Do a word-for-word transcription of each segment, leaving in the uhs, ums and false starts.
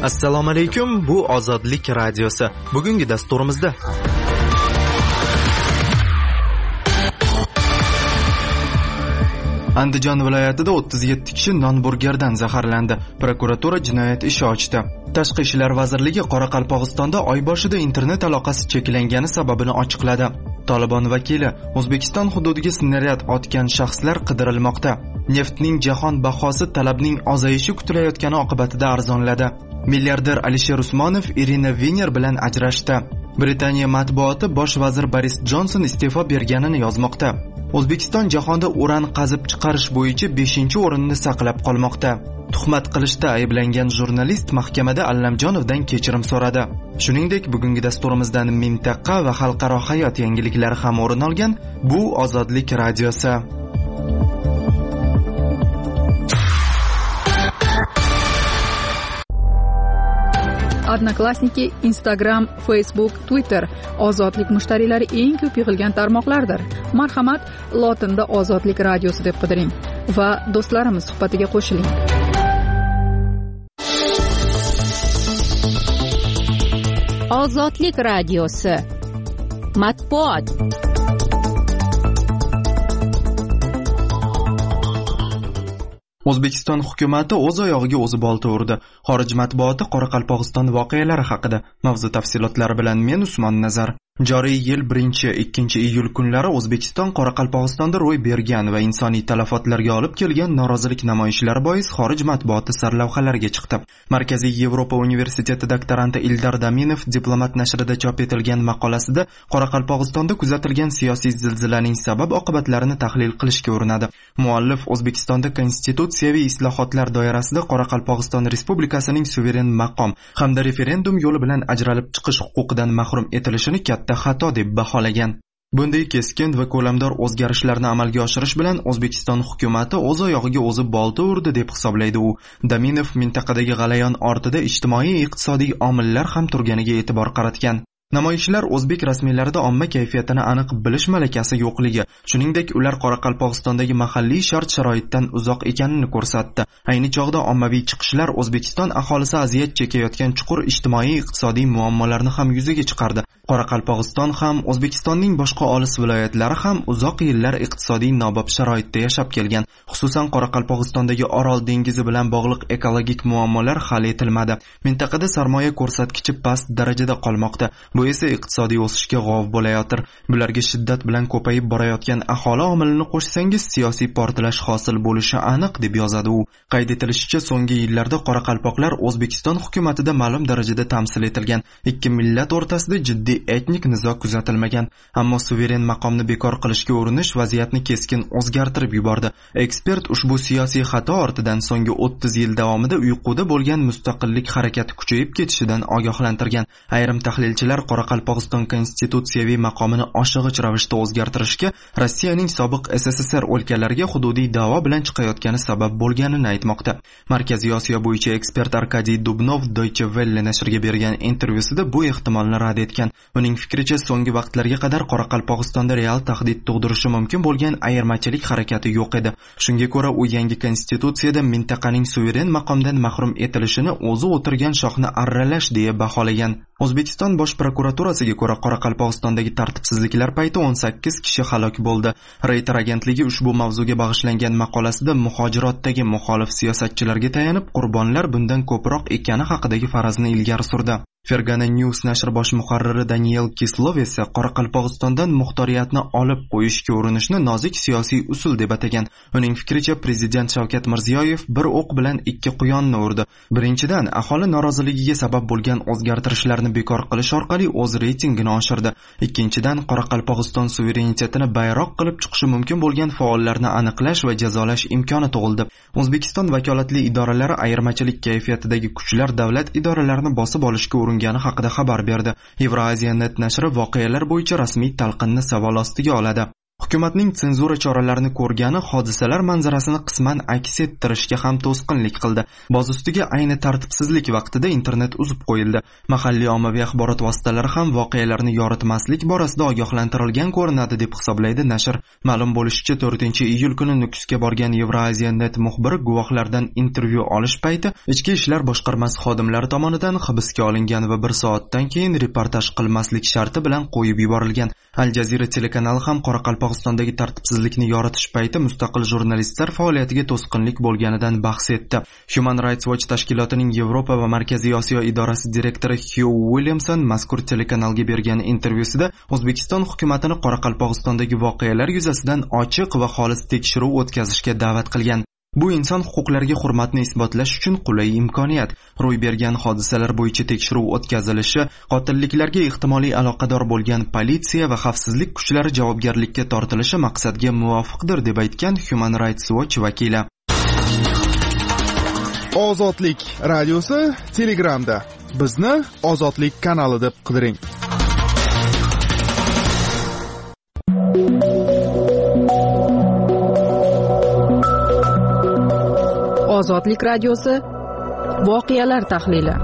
Assalomu alaykum, bu Ozodlik radiosi. Bugungi dasturimizda Andijon viloyatida o'ttiz yetti kishi non-burgerdan zaharlandi. Prokuratura jinoyat ishi ochdi. Tashqi ishlar vazirligi Qoraqalpog'istonda oy boshida internet aloqasi cheklangani sababini ochiqladi. Tolibon vakili O'zbekiston hududiga snaryad otgan shaxslar qidirilmoqda. Neftning jahon bahosi talabning ozayishi kutilayotgani oqibatida arzonladi. Milliarder Alisher Usmonov Irina Viner bilan ajrashdi. Britaniya matbuoti bosh vazir Boris Jonson iste'fo berganini yozmoqda. O'zbekiston jahonda uran qazib chiqarish bo'yicha beshinchi o'rinni saqlab qolmoqda. Tuhmat qilishda ayblangan jurnalist mahkamada Allamjonovdan kechirim so'radi. Shuningdek, bugungi dasturimizdan mintaqa va xalqaro hayot yangiliklari ham o'rin olgan. Bu Ozodlik radiosi. Odnoklassniki, Instagram, Facebook, Twitter ozodlik mushtariylari eng ko'p yig'ilgan tarmoqlardir. Marhamat, lotinda Ozodlik radiosi deb qidiring va do'stlarimiz suhbatiga qo'shiling. Ozodlik radiosi. Matbuot. O'zbekiston hukumatı o'z oyog'iga o'zi bolta urdi. Xorij matbuoti Qoraqalpog'iston voqealari haqida. Mavzu tafsilotlari bilan men Usmon Nazar. Joriy yil birinchi ikkinchi iyul kunlari O'zbekiston Qoraqalpog'istonda ro'y bergan va insoniy talafotlarga olib kelgan norozilik namoyishlari bois xorij matbuoti sarlavhalarga chiqdi. Markaziy Yevropa universiteti doktoranti Ildar Daminov Diplomat nashrida chop etilgan maqolasida Qoraqalpog'istonda kuzatilgan siyosiy zilzilaning sabab oqibatlarini tahlil qilishga urinadi. Muallif O'zbekistonda konstitutsiyaviy islohotlar doirasida Qoraqalpog'iston Respublikasining suveren maqom hamda referendum yo'li bilan ajralib chiqish huquqidan mahrum etilishini katta xato deb baholagan. Bunday keskin va ko'lamdor o'zgarishlarni amalga oshirish bilan O'zbekiston hukumatı o'z oyog'iga o'zi bolta urdi deb hisoblaydi u. Daminov mintaqadagi g'alayon ortida ijtimoiy-iqtisodiy omillar ham turganiga e'tibor qaratgan. Namoyishlar o'zbek rasmiylarida omma kayfiyatini aniq bilish malakasi yo'qligi, shuningdek ular Qoraqalpog'istondagi mahalliy shart-sharoitdan uzoq ekanini ko'rsatdi. Ayni chog'da ommaviy chiqishlar O'zbekiston aholisi aziyat chekayotgan chuqur ijtimoiy-iqtisodiy muammolarni ham yuzaga chiqardi. Qoraqalpog'iston ham O'zbekistonning boshqa olis viloyatlari ham uzoq yillar iqtisodiy nobob sharoitda yashab kelgan. Xususan Qoraqalpog'istondagi Orol dengizi bilan bog'liq ekologik muammolar hal etilmadi. Mintaqada sarmoya ko'rsatkichi past darajada qolmoqda. Bu esa iqtisodiy o'sishga g'ov bo'layotir. Bularga shiddat bilan ko'payib borayotgan aholi omilini qo'shsangiz siyosiy portlash hosil bo'lishi aniq deb yozadi u. Qayd etilishicha, so'nggi yillarda qoraqalpoqlar O'zbekiston hukumatida ma'lum darajada tamsil etilgan. Ikki millat o'rtasida jiddiy etnik nizo kuzatilmagan, ammo suveren maqomni bekor qilishga urinish vaziyatni keskin o'zgartirib yubordi. Ekspert ushbu siyosiy xato ortidan so'nggi o'ttiz yil davomida uyquda bo'lgan mustaqillik harakati kuchayib ketishidan ogohlantirgan. Ayrim tahlilchilar Qoraqalpog'iston konstitutsiyaviy maqomini oshig'ich ravishda o'zgartirishga Rossiyaning sobiq S S S R o'lkalariga hududiy da'vo bilan chiqayotgani sabab bo'lganini aytmoqda. Markaziy Osiyo bo'yicha ekspert Arkadiy Dubnov Deutsche Welle nashriga bergan intervyusida bu ehtimolni rad etgan. Uning fikricha, so'nggi vaqtlarga qadar Qoraqalpog'istonda real tahdid tug'dirishi mumkin bo'lgan ayirmachilik harakati yo'q edi. Shunga ko'ra, u yangi konstitutsiyada mintaqaning suveren maqomdan mahrum etilishini o'zi o'tirgan shoxni arralash deya baholagan. O'zbekiston bosh prokuraturasiga ko'ra Qoraqalpog'istondagi tartibsizliklar payti o'n sakkiz kishi halok bo'ldi. Reuters agentligi ushbu mavzuga bag'ishlangan maqolasida muhojirotdagi muxolif siyosatchilarga tayanib, qurbonlar bundan ko'proq ekani haqidagi farazni ilgari surdi. Fergana News nashri bosh muharriri Daniel Kislov esa Qoraqalpog'istondan muxtoriyatni olib qo'yishga urinishni nozik siyosiy usul deb atagan. Uning fikricha, prezident Shavkat Mirziyoyev bir o'q bilan ikki quyonni urdi. Birinchidan, aholi noroziligiga sabab bo'lgan o'zgartirishlarni bekor qilish orqali o'z reytingini oshirdi. Ikkinchidan, Qoraqalpog'iston suverenitetini bayroq qilib chiqishi mumkin bo'lgan faollarni aniqlash va jazolash imkoni tug'ildi. O'zbekiston vakolatli idoralari ayirmachilik kayfiyatidagi kuchlar davlat idoralarini bosib olishga uringani haqida xabar berdi. Eurasia net nashri voqealar bo'yicha rasmiy talqinni savol ostiga oladi. Hukumatning senzura choralarini ko'rgani hodisalar manzarasini qisman aks ettirishga ham to'sqinlik qildi. Boz ustiga ayni tartibsizlik vaqtida internet uzib qo'yildi. Mahalliy ommaviy axborot vositalari ham voqealarni yoritmaslik borasida ogohlantirilgan ko'rinadi deb hisoblaydi nashr. Ma'lum bo'lishicha, to'rtinchi iyul kuni Nukusga borgan Euraziya.net muxbiri guvohlardan intervyu olish payti Ichki ishlar boshqarmasi xodimlari tomonidan hibsga olingan va bir soatdan keyin reportaj qilmaslik sharti bilan qo'yib yuborilgan. Al Jazeera telekanali ham Qoraqalpog'istondagi tartibsizlikni yoritish payti mustaqil jurnalistlar faoliyatiga to'sqinlik bo'lganidan bahs etdi. Human Rights Watch tashkilotining Yevropa va Markaziy Osiyo idorasi direktori Hugh Williamson mazkur telekanalga bergan intervyusida O'zbekiston hukumatini Qoraqalpog'istondagi voqealar yuzasidan ochiq va xolis tekshiruv o'tkazishga da'vat qilgan. Bu inson huquqlariga hurmatni isbotlash uchun qulay imkoniyat. Ro'y bergan hodisalar bo'yicha tekshiruv o'tkazilishi, qotilliklarga ehtimoliy aloqador bo'lgan politsiya va xavfsizlik kuchlari javobgarlikka tortilishi maqsadga muvofiqdir deb aytgan Human Rights Watch vakili. Ozodlik radiosi Telegramda. Bizni Ozodlik kanali deb qidiring. Ozodlik radiosi voqealar tahlili.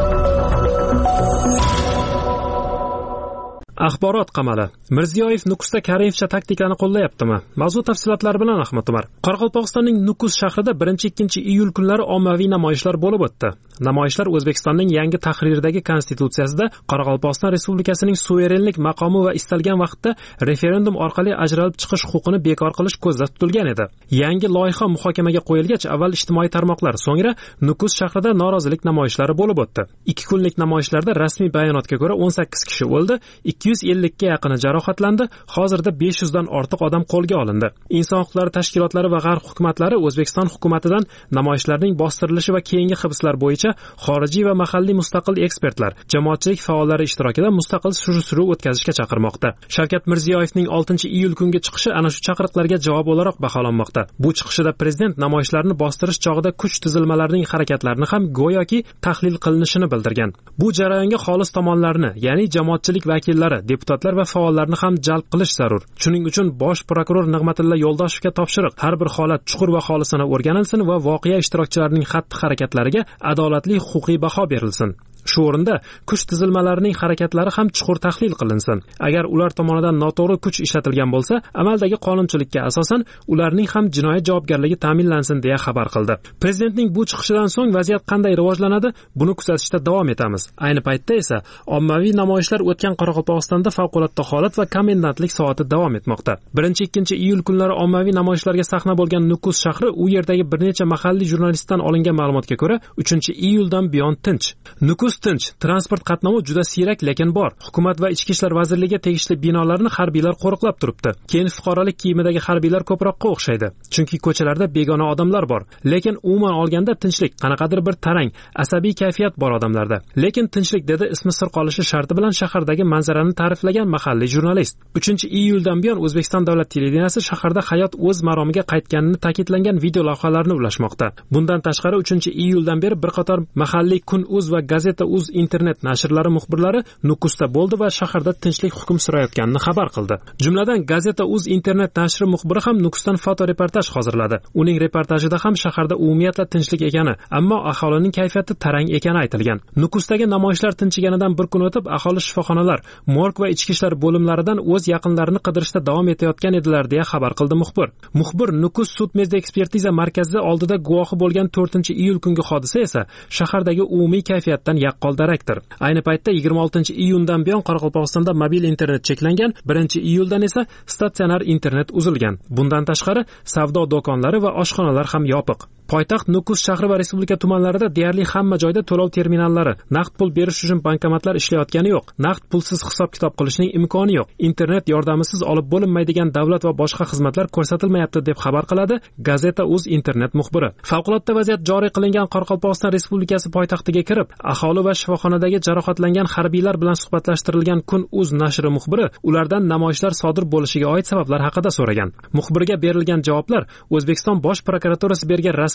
Axborot qamali. Mirziyoyev Nukusda Karimovcha taktikani qo'llayaptimi? Mavzu tafsilotlari bilan Ahmad Umar. Qoraqalpog'istonning Nukus shahrida birinchi ikkinchi iyul kunlari ommaviy namoyishlar bo'lib o'tdi. Namoyishlar O'zbekistonning yangi tahrirdagi konstitutsiyasida Qoraqalpog'iston Respublikasining suverenlik maqomi va istalgan vaqtda referendum orqali ajralib chiqish huquqini bekor qilish ko'zda tutilgan edi. Yangi loyiha muhokamaga qo'yilgach, avval ijtimoiy tarmoqlar, so'ngra Nukus shahrida norozilik namoyishlari bo'lib o'tdi. ikki kunlik namoyishlarda rasmiy bayonotga ko'ra o'n sakkiz kishi o'ldi, ikki yuz ellik ga yaqini jarohatlandi, hozirda besh yuz dan ortiq odam qo'lga olindi. Inson huquqlari tashkilotlari va g'arb hukumatlari O'zbekiston hukumatidan namoyishlarning bostirilishi va keyingi hibslar bo'yicha xorijiy va mahalliy mustaqil ekspertlar, jamoatchilik faollari ishtirokida mustaqil surishtiruv o'tkazishga chaqirmoqda. Shavkat Mirziyoyevning oltinchi iyul kungi chiqishi ana shu chaqiriqlarga javob o'laroq baholanmoqda. Bu chiqishida prezident namoyishlarni bostirish chog'ida kuch tuzilmalarining harakatlarini ham go'yoki tahlil qilinishini bildirgan. Bu jarayonga xolis tomonlarni, ya'ni jamoatchilik vakillari, deputatlar va faollarni ham jalb qilish zarur. Shuning uchun bosh prokuror Nig'matilla Yo'ldoshevga topshiriq: har bir holat chuqur va xolisona o'rganilsin va voqea ishtirokchilarining xatti-harakatlariga adolatli huquqiy baho berilsin. Shu o'rinda kuch tuzilmalarining harakatlari ham chuqur tahlil qilinsin. Agar ular tomonidan noto'g'ri kuch ishlatilgan bo'lsa, amaldagi qonunchilikka asosan ularning ham jinoyat javobgarligi ta'minlansin deya xabar qildi. Prezidentning bu chiqishidan so'ng vaziyat qanday rivojlanadi? Buni kuzatishda davom etamiz. Ayni paytda esa ommaviy namoyishlar o'tgan Qoraqalpog'istonda favqulodda holat va komendantlik soati davom etmoqda. birinchi ikkinchi iyul kunlari ommaviy namoyishlarga sahna bo'lgan Nukus shahri u yerdagi bir necha mahalliy jurnalistdan olingan ma'lumotga ko'ra uchinchi iyuldan buyon tinch. Nukus tinch, transport qatnovi juda siyrak lekin bor. Hukumat va ichki ishlar vazirligiga tegishli binolarni harbiylar qo'riqlab turibdi. Keyin fuqarolik kiyimidagi harbiylar ko'proqqa o'xshaydi. Chunki ko'chalarda begona odamlar bor. Lekin umuman olganda tinchlik, qanaqadir bir tarang, asabiy kayfiyat bor odamlarda. Lekin tinchlik dedi ismi sir qolishi sharti bilan shahardagi manzarani ta'riflagan mahalliy jurnalist. uchinchi iyuldan buyon O'zbekiston davlat televideniyasi shaharda hayot o'z maromiga qaytganini ta'kidlangan video lavhalarni ulashmoqda. Bundan tashqari uchinchi iyuldan beri bir qator mahalliy Kun.uz va Gazeta uz internet nashrlari muxbirlari Nukusda bo'ldi va shaharda tinchlik hukm surayotganini xabar qildi. Jumladan Gazeta uz internet nashri muxbiri ham Nukusdan fotoreportaj hozirladi. Uning reportajida ham shaharda umumiyatla tinchlik ekani, ammo aholining kayfiyati tarang ekani aytilgan. Nukusdagi namoyishlar tinchiganidan bir kun o'tib, aholi shifoxonalar, morg va ichki ishlar bo'limlaridan o'z yaqinlarini qidirishda davom etayotgan edilar deya xabar qildi muxbir. Muxbir Nukus sud-medya ekspertiza markazida oldida guvohi bo'lgan to'rtinchi iyul kungi hodisa esa shahardagi umumiy kayfiyatdan yaqqol darakdir. Ayni paytda yigirma oltinchi iyundan buyon Qoraqalpog'istonda mobil internet cheklangan, birinchi iyuldan esa statsionar internet uzilgan. Bundan tashqari savdo do'konlari va oshxonalar ham yopiq. Poytaxt Nukus shahri va respublika tumanlarida deyarli hamma joyda to'lov terminallari, naqd pul berish uchun bankomatlar ishlayotgani yo'q. Naqd pulsiz hisob-kitob qilishning imkoni yo'q. Internet yordamisiz olib bo'linmaydigan davlat va boshqa xizmatlar ko'rsatilmayapti deb xabar qiladi Gazeta uz internet muxbiri. Favqulodda vaziyat joriy qilingan Qoraqalpog'iston Respublikasi poytaxtiga kirib, aholi va shifoxonadagi jarohatlangan harbiylar bilan suhbatlashtirilgan Kun.uz nashri muxbiri ulardan namoyishlar sodir bo'lishiga oid sabablar haqida so'ragan. Muxbirga berilgan javoblar O'zbekiston Bosh prokuraturasi bergan rasmiy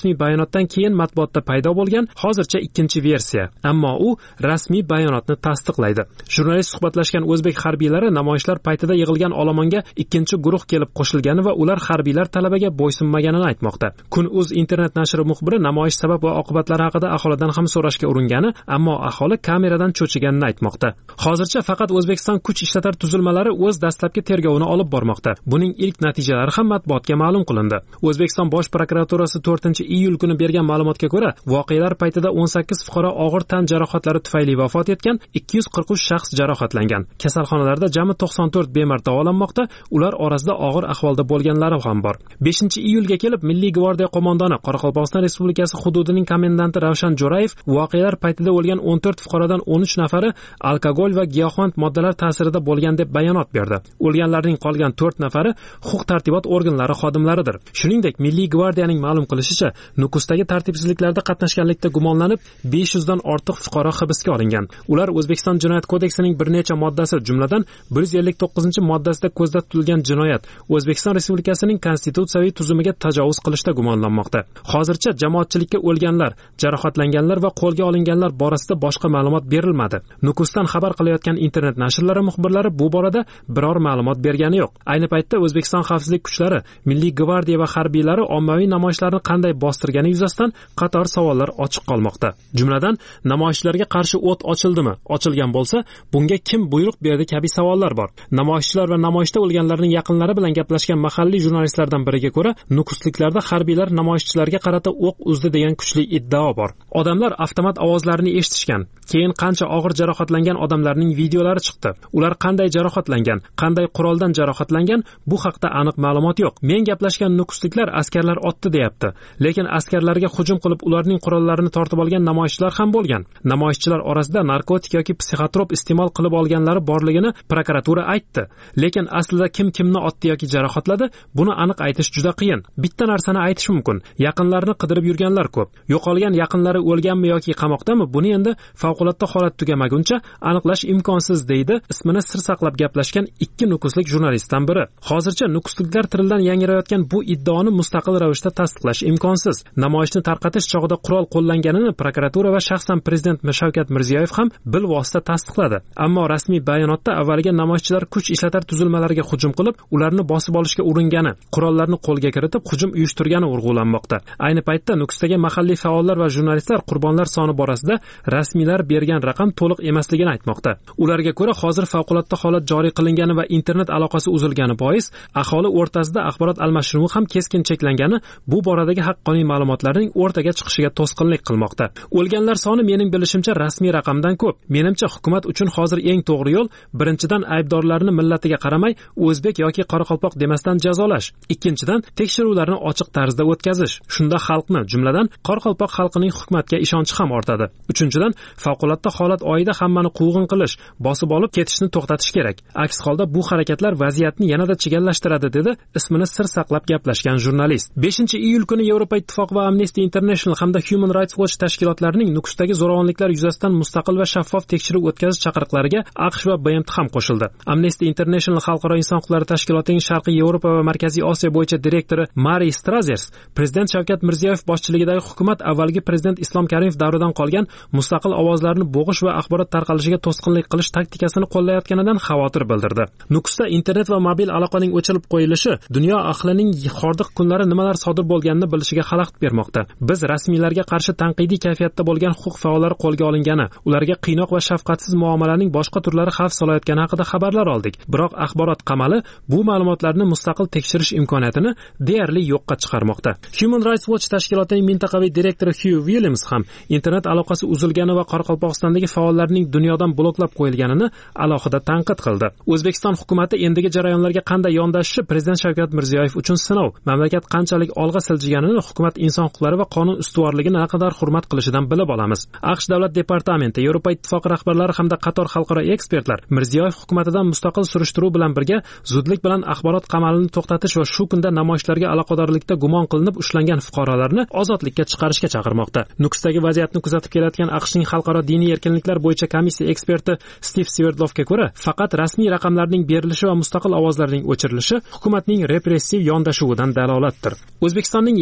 rasmiy bayonotdan keyin matbuotda paydo bo'lgan hozircha ikkinchi versiya, ammo u rasmiy bayonotni tasdiqlaydi. Jurnalist suhbatlashgan o'zbek harbiylari namoyishlar paytida yig'ilgan olomonga ikkinchi guruh kelib qo'shilgani va ular harbiylar talabiga bo'ysunmaganini aytmoqda. Kun.uz internet nashri muxbiri namoyish sabab va oqibatlari haqida aholidan ham so'rashga uringani, ammo aholi kameradan cho'chiganini aytmoqda. Hozircha faqat O'zbekiston kuch ishlatar tuzilmalari o'z dastlabki tergovini olib bormoqda. Buning ilk natijalari ham matbuotga ma'lum qilindi. O'zbekiston bosh prokuraturasi to'rtinchi iyul kuni bergan ma'lumotga ko'ra, voqealar paytida o'n sakkiz fuqaro og'ir tan jarohatlari tufayli vafot etgan, ikki yuz qirq uch shaxs jarohatlangan. Kasalxonalarda jami to'qson to'rt bemor davolanmoqda, ular orasida og'ir ahvolda bo'lganlari ham bor. beshinchi iyulga kelib Milliy gvardiya qo'mondoni Qoraqalpog'iston Respublikasi hududining komendanti Ravshan Jo'rayev voqealar paytida o'lgan o'n to'rt fuqarodan o'n uch nafari alkogol va giyohvand moddalar ta'sirida bo'lgan deb bayonot berdi. O'lganlarning qolgan to'rt nafari huquq-tartibot organlari xodimlaridir. Shuningdek, Milliy gvardiyaning ma'lum qilishicha, Nukusdagi tartibsizliklarda qatnashganlikda gumonlanib besh yuz dan ortiq fuqaro hibsga olingan. Ular O'zbekiston Jinoyat kodeksining bir necha moddasi, jumladan bir yuz ellik to'qqizinchi moddasida ko'zda tutilgan jinoyat, O'zbekiston Respublikasining konstitutsiyaviy tuzumiga tajovuz qilishda gumonlanmoqda. Hozircha jamoatchilikka o'lganlar, jarohatlanganlar va qo'lga olinganlar borasida boshqa ma'lumot berilmadi. Nukusdan xabar qilayotgan internet nashrlari muxbirlari bu borada biror ma'lumot bergani yo'q. Ayni paytda O'zbekiston xavfsizlik kuchlari, Milliy gvardiya va harbiylari ommaviy namoyishlarni qanday bostirgani yuzasidan qator savollar ochiq qolmoqda. Jumladan, namoyishchilarga qarshi o't ochildimi? Ochilgan bo'lsa, bunga kim buyruq berdi kabi savollar bor. Namoyishchilar va namoyishda o'lganlarning yaqinlari bilan gaplashgan mahalliy jurnalistlardan biriga ko'ra, Nukusliklarda harbiylar namoyishchilarga qarata o'q uzdi degan kuchli iddao bor. Odamlar avtomat ovozlarini eshitishgan. Keyin qancha og'ir jarohatlangan odamlarning videolari chiqdi. Ular qanday jarohatlangan, qanday quroldan jarohatlangan, bu haqda aniq ma'lumot yo'q. Men gaplashgan nukusliklar askarlar otdi deyapti. Lekin askarlarga hujum qilib ularning qurollarini tortib olgan namoyishchilar ham bo'lgan. Namoyishchilar orasida narkotik yoki psixotrop iste'mol qilib olganlari borligini prokuratura aytdi. Lekin aslida kim kimni otdi yoki jarohatladi, buni aniq aytish juda qiyin. Bitta narsani aytish mumkin. Yaqinlarini qidirib yurganlar ko'p. Yo'qolgan yaqinlari o'lganmi yoki qamoqdami, buni endi favqulodda holat tugamaguncha aniqlash imkonsiz, deydi ismini sir saqlab gaplashgan ikki nukuslik jurnalistdan biri. Hozircha nukusliklar tilidan yangrayotgan bu iddaoni mustaqil ravishda tasdiqlash imkonsiz. Namoyishni tarqatish chog'ida qurol qo'llanganini prokuratura va shaxsan prezident Shavkat Mirziyoyev ham bilvosita tasdiqladi. Ammo rasmiy bayonotda avvaliga namoyishchilar kuch ishlatar tuzilmalariga hujum qilib, ularni bosib olishga uringani, qurollarni qo'lga kiritib hujum uyushtirgani urg'ulanmoqda. Ayni paytda Nukusdagi mahalliy faollar va jurnalistlar qurbonlar soni borasida rasmiylar bergan raqam to'liq emasligini aytmoqda. Ularga ko'ra, hozir favqulodda holat joriy qilingani va internet aloqasi uzilgani bois aholi o'rtasida axborot almashinuvi ham keskin cheklangani bu boradagi haqqoniy ma'lumotlarning o'rtaga chiqishiga to'sqinlik qilmoqda. O'lganlar soni mening bilishimcha rasmiy raqamdan ko'p. Menimcha hukumat uchun hozir eng to'g'ri yo'l birinchidan aybdorlarni millatiga qaramay o'zbek yoki qoraqalpoq demasdan jazolash. Ikkinchidan tekshiruvlarni ochiq tarzda o'tkazish. Shunda xalqni, jumladan qoraqalpoq xalqining hukumatga ishonchi ham ortadi. Uchinchidan favqulodda holat oyida hammani quvg'in qilish, bosib olib ketishni to'xtatish kerak. Aks holda bu harakatlar vaziyatni yanada chigallashtiradi, dedi ismini sir saqlab gaplashgan jurnalist. beshinchi iyul kuni Yevropa Ittifoqi va Amnesty International hamda Human Rights Watch tashkilotlarining Nukusdagi zo'ravonliklar yuzasidan mustaqil va shaffof tekshiruv o'tkazish chaqiriqlariga AQSh va B M T ham qo'shildi. Amnesty International xalqaro inson huquqlari tashkilotining Sharqiy Yevropa va Markaziy Osiyo bo'yicha direktori Mari Strazers prezident Shavkat Mirziyoyev boshchiligidagi hukumat avvalgi prezident Islom Karimov davridan qolgan mustaqil ovozlarni bo'g'ish va axborot tarqalishiga to'sqinlik qilish taktikasini qo'llayotganidan xavotir bildirdi. Nukusda internet va mobil aloqaning o'chirib qo'yilishi dunyo ahlining hordiq kunlari nimalar sodir bo'lganini bilishiga xalaqit bermoqda. Biz rasmiylarga qarshi tanqidiy kayfiyatda bo'lgan huquq faollari qo'lga olingani, ularga qiynoq va shafqatsiz muomalaning boshqa turlari xavf solayotgani haqida xabarlar oldik. Biroq axborot qamali bu ma'lumotlarni mustaqil tekshirish imkoniyatini deyarli yo'qqa chiqarmoqda. Human Rights Watch tashkilotining mintaqaviy direktori Hugh Williams ham internet aloqasi uzilgani va Qoraqalpog'istondagi faollarning dunyodan bloklab qo'yilganini alohida tanqid qildi. O'zbekiston hukumatı endigi jarayonlarga qanday yondashishi prezident Shavkat Mirziyoyev uchun sinov. Mamlakat qanchalik olg'a siljiganini hukumat inson huquqlari va qonun ustuvorligini naqadar hurmat qilishidan bilib olamiz. AQSh davlat departamenti, Yevropa Ittifoqi rahbarlari hamda qator xalqaro ekspertlar Mirziyoyev hukumatidan mustaqil surishtiruv bilan birga zudlik bilan axborot qamalini to'xtatish va shu kunda namoyishlarga aloqadorlikda gumon qilinib ushlangan fuqarolarni ozodlikka chiqarishga chaqirmoqda. Nukusdagi vaziyatni kuzatib kelayotgan AQShning xalqaro diniy erkinliklar bo'yicha komissiya eksperti Steve Sverdlovga ko'ra, faqat rasmiy raqamlarning berilishi va mustaqil ovozlarning o'chirilishi hukumatning repressiv yondashuvidan dalolatdir. O'zbekistonning yaqin o'tmish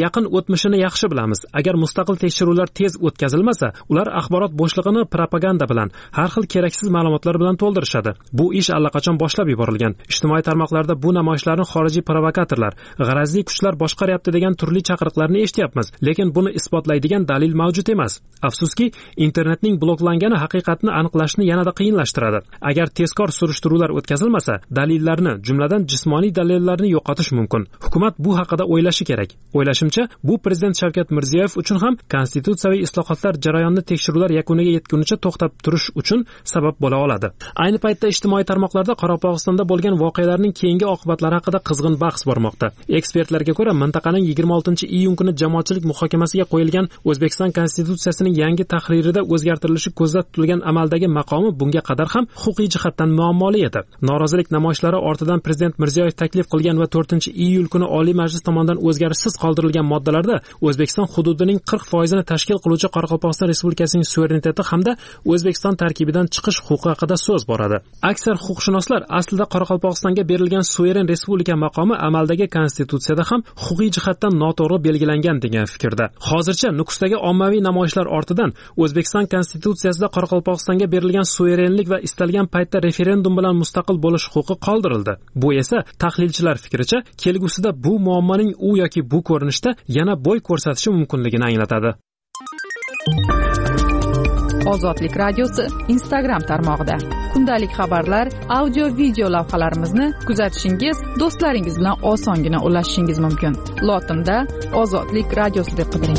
o'tmishini yaxshi bilamiz. Agar mustaqil tekshiruvlar tez o'tkazilmasa, ular axborot bo'shlig'ini propaganda bilan, har xil keraksiz ma'lumotlar bilan to'ldirishadi. Bu ish allaqachon boshlab yuborilgan. Ijtimoiy tarmoqlarda bu namoyishlarni xorijiy provokatorlar, g'arazli kuchlar boshqaryapti degan turli chaqiriqlarni eshityapmiz, lekin buni isbotlaydigan dalil mavjud emas. Afsuski, internetning bloklangani haqiqatni aniqlashni yanada qiyinlashtiradi. Agar tezkor surishtiruvlar o'tkazilmasa, dalillarni, jumladan jismoniy dalillarni yo'qotish mumkin. Hukumat bu haqida o'ylashi kerak. O'ylashimcha, bu prezident Shavkat Mirziyoyev uchun ham konstitutsiyaviy islohotlar jarayonini tekshiruvlar yakuniga yetgunicha to'xtab turish uchun sabab bo'la oladi. Ayni paytda ijtimoiy tarmoqlarda Qoraqalpog'istonda bo'lgan voqealarning keyingi oqibatlari haqida qizg'in bahs bormoqda. Ekspertlarga ko'ra, mintaqaning yigirma oltinchi iyun kuni jamoatchilik muhokamasiga qo'yilgan O'zbekiston konstitutsiyasining yangi tahririda o'zgartirilishi ko'zda tutilgan amaldagi maqomi bunga qadar ham huquqiy jihatdan muammoli edi. Norozilik namoyishlari ortidan prezident Mirziyoyev taklif qilgan va to'rtinchi iyul kuni Oliy Majlis tomonidan o'zgarishsiz qoldirilgan moddalarda O'zbekiston hududining qirq foizini tashkil qiluvchi Qoraqalpog'iston Respublikasining suvereniteti hamda O'zbekiston tarkibidan chiqish huquqi haqida so'z boradi. Aksar huquqshunoslar aslida Qoraqalpog'istonga berilgan suveren respublika maqomi amaldagi konstitutsiyada ham huquqiy jihatdan noto'g'ri belgilangan degan fikrda. Hozircha Nukusdagi ommaviy namoyishlar ortidan O'zbekiston konstitutsiyasida Qoraqalpog'istonga berilgan suverenlik va istalgan paytda referendum bilan mustaqil bo'lish huquqi qoldirildi. Bu esa tahlilchilar fikricha kelgusida bu muammoning u yoki bu ko'rinishda yana bo'y ko'rsatishi mumkinligini anglatadi. Ozodlik radiosi Instagram tarmog'ida kundalik xabarlar, audio video lavhalarimizni kuzatishingiz, do'stlaringiz bilan osongina ulashishingiz mumkin. Lotinda Ozodlik radiosi deb qidiring.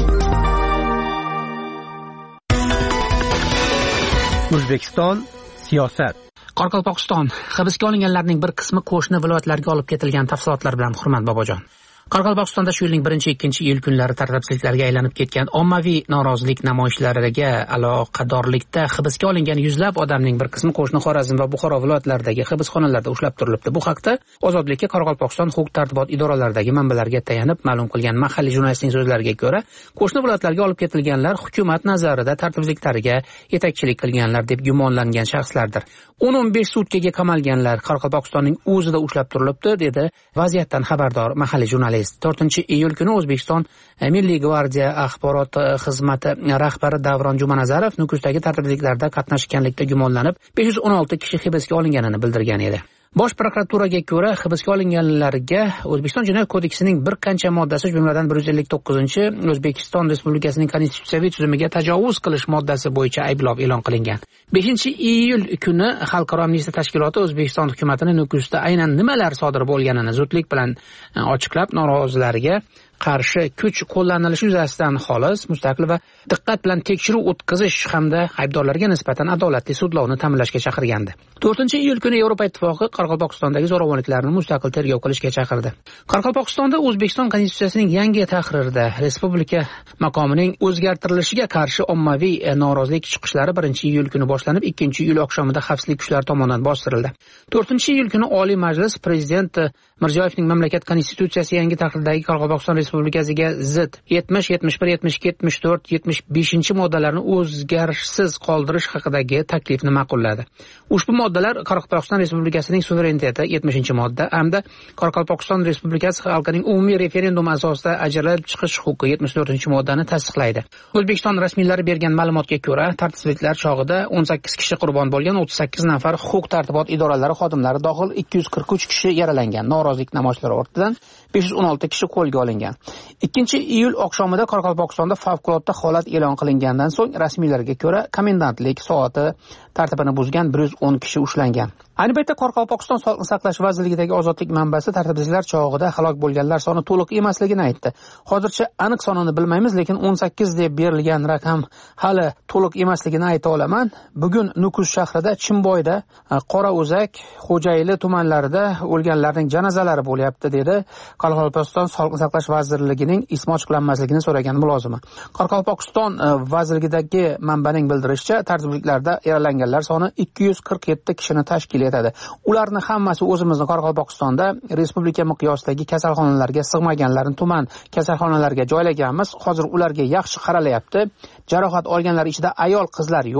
O'zbekiston siyosat. Qoraqalpog'iston hibsga olinganlarning bir qismi qo'shni viloyatlarga olib ketilgan tafsilotlar bilan Hurmat Bobojon. Qoraqalpog'istonda shu yilning birinchi ikkinchi iyul kunlari tartibsizliklarga aylanib ketgan ommaviy norozilik namoyishlariga aloqadorlikda hibsga olingan yuzlab odamning bir qismi qo'shni Xorazm va Buxoro viloyatlaridagi hibsxonalarda ushlab turilibdi. Bu haqda Ozodlikka Qoraqalpog'iston huquq-tartibot idoralaridagi manbalarga tayanib ma'lum qilgan mahalliy jurnalistning so'zlariga ko'ra, qo'shni viloyatlarga olib ketilganlar hukumat nazarida tartibsizliklariga yetakchilik qilganlar deb gumonlangan shaxslardir. o'n o'n besh sutkaga qamalganlar Qoraqalpog'istonning o'zida ushlab turilibdi, dedi vaziyatdan xabardor mahalliy jurnalist. to'rtinchi iyul kuni O'zbekiston Milliy gvardiya axborot xizmati rahbari Davron Jumanazarov Nukusdagi tartibsizliklarda qatnashganlikda gumonlanib besh yuz o'n olti kishi hibsga olinganini bildirgan edi. Bosh prokuraturaga ko'ra, hibsga olinganlarga O'zbekiston Jinoyat kodeksining bir qancha moddasi, jumladan bir yuz ellik to'qqizinchi O'zbekiston Respublikasining konstitutsiyaviy tuzimiga tajovuz qilish moddasi bo'yicha ayblov e'lon qilingan. beshinchi iyul kuni Xalqaro amnistiya tashkiloti O'zbekiston hukumatini Nukusda aynan nimalar sodir bo'lganini zudlik bilan ochiqlab, norozilarga qarshi kuch qo'llanilishi yuzasidan xolis, mustaqil va diqqat bilan tekshiruv o'tkazish hamda aybdorlarga nisbatan adolatli sudlovni ta'minlashga chaqirgandi. to'rtinchi iyul kuni Yevropa Ittifoqi Qoraqalpog'istondagi zo'ravonliklarni mustaqil tergov qilishga chaqirdi. Qoraqalpog'istonda O'zbekiston konstitutsiyasining yangi tahririda respublika maqomining o'zgartirilishiga qarshi ommaviy norozilik chiqishlari birinchi iyul kuni boshlanib, ikkinchi iyul oqshomida xavfsizlik kuchlari tomonidan bostirildi. to'rtinchi iyul kuni Oliy Majlis prezident Mirziyoyevning mamlakat konstitutsiyasi yangi tahrirdagi Qoraqalpog'iston Respublikasiga zid yetmish, yetmish bir, yetmish ikki, yetmish to'rt, yetmish beshinchi moddalarni o'zgarishsiz qoldirish haqidagi taklifni ma'qulladi. Ushbu moddalar Qoraqalpog'iston Respublikasining suvereniteti yetmishinchi modda hamda Qoraqalpog'iston Respublikasi xalqining umumiy referendum asosida ajralib chiqish huquqi yetmish to'rtinchi moddani tasdiqlaydi. O'zbekiston rasmiylari bergan ma'lumotga ko'ra, tartibsizliklar chog'ida o'n sakkiz kishi qurbon bo'lgan, o'ttiz sakkiz nafar huquq-tartibot idoralari xodimlari dohil ikki yuz qirq uch kishi yaralangan. Norozilik namoyishlari ortidan besh yuz o'n olti kishi qo'lga olingan. ikkinchi iyul oqshomida Qoraqalpog'istonda favqulodda holat e'lon qilingandan so'ng rasmiylarga ko'ra komendantlik soati tartibini buzgan bir yuz o'n kishi ushlangan. Ayni paytda Qoraqalpog'iston Sog'liqni saqlash vazirligidagi ozodlik manbasi tartibsizlar chog'ida halok bo'lganlar soni to'liq emasligini aytdi. Hozircha aniq sonini bilmaymiz, lekin o'n sakkiz deb berilgan raqam hali to'liq emasligini ayta olaman. Bugun Nukus shahrida, Chimboyda, Qorao'zak, Xo'jayli tumanlarida o'lganlarning janozalari bo'lyapti, dedi Qoraqalpog'iston Sog'liqni saqlash vazirligining ismi ochiqlanmasligini so'ragan mulozima. Qoraqalpog'iston vazirligidagi manbaning bildirishicha, tartibsizliklarda yaralanganlar soni ikki yuz qirq yetti kishini tashkil etadi. Ularni hammasi o'zimizning Qoraqalpog'istonda respublika miqyosidagi kasalxonalarga sig'maganlarni tuman kasalxonalarga joylaganmiz. Hozir ularga yaxshi qaralyapti. Jarohat olganlar ichida ayol, qizlar yo'q.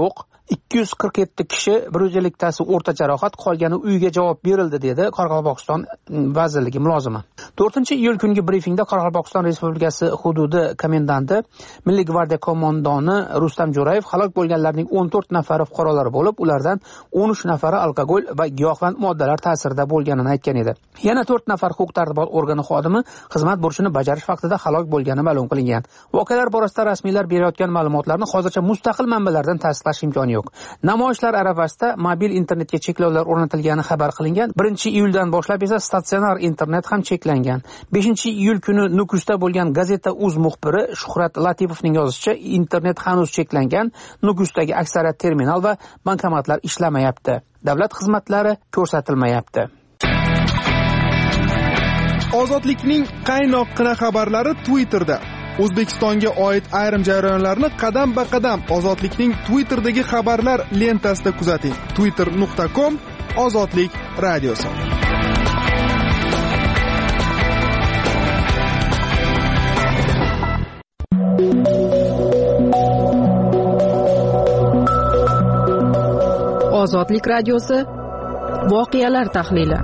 ikki yuz qirq yetti kishi, bir yuz elliktasi o'rta jarohat, qolgani uyga javob berildi, dedi Qoraqalpog'iston vazirligi mulozimi. to'rtinchi iyul kungi brifingda Qoraqalpog'iston Respublikasi hududi komendanti, Milliy gvardiya qo'mondoni Rustam Jo'rayev halok bo'lganlarning o'n to'rt nafari fuqarolar bo'lib, ulardan o'n uch nafari alkogol va giyohvand moddalar ta'sirida bo'lganini aytgan edi. Yana to'rt nafar huquq-tartibot organi xodimi xizmat burchini bajarish vaqtida halok bo'lgani ma'lum qilingan. Voqealar borasida rasmiylar berayotgan ma'lumotlarni hozircha mustaqil manbalardan tasdiqlash imkoni yo'q. Namoyishlar arafasida mobil internetga cheklovlar o'rnatilgani xabar qilingan. birinchi iyuldan boshlab esa statsionar internet ham cheklangan. beshinchi iyul kuni Nukusda bo'lgan Gazeta uz muxbiri Shuhrat Latipovning yozishicha, internet hanuz cheklangan. Nukusdagi aksariyat terminal va bankomatlar ishlamayapti. Davlat xizmatlari ko'rsatilmayapti. Ozodlikning qaynoqqina xabarlari Twitterda. O'zbekistonga oid ayrim jarayonlarni qadam-ba-qadam Ozodlikning Twitter'dagi xabarlar lentasida kuzating. twitter nuqta com Ozodlik radiosi. Ozodlik radiosi voqealar tahlili.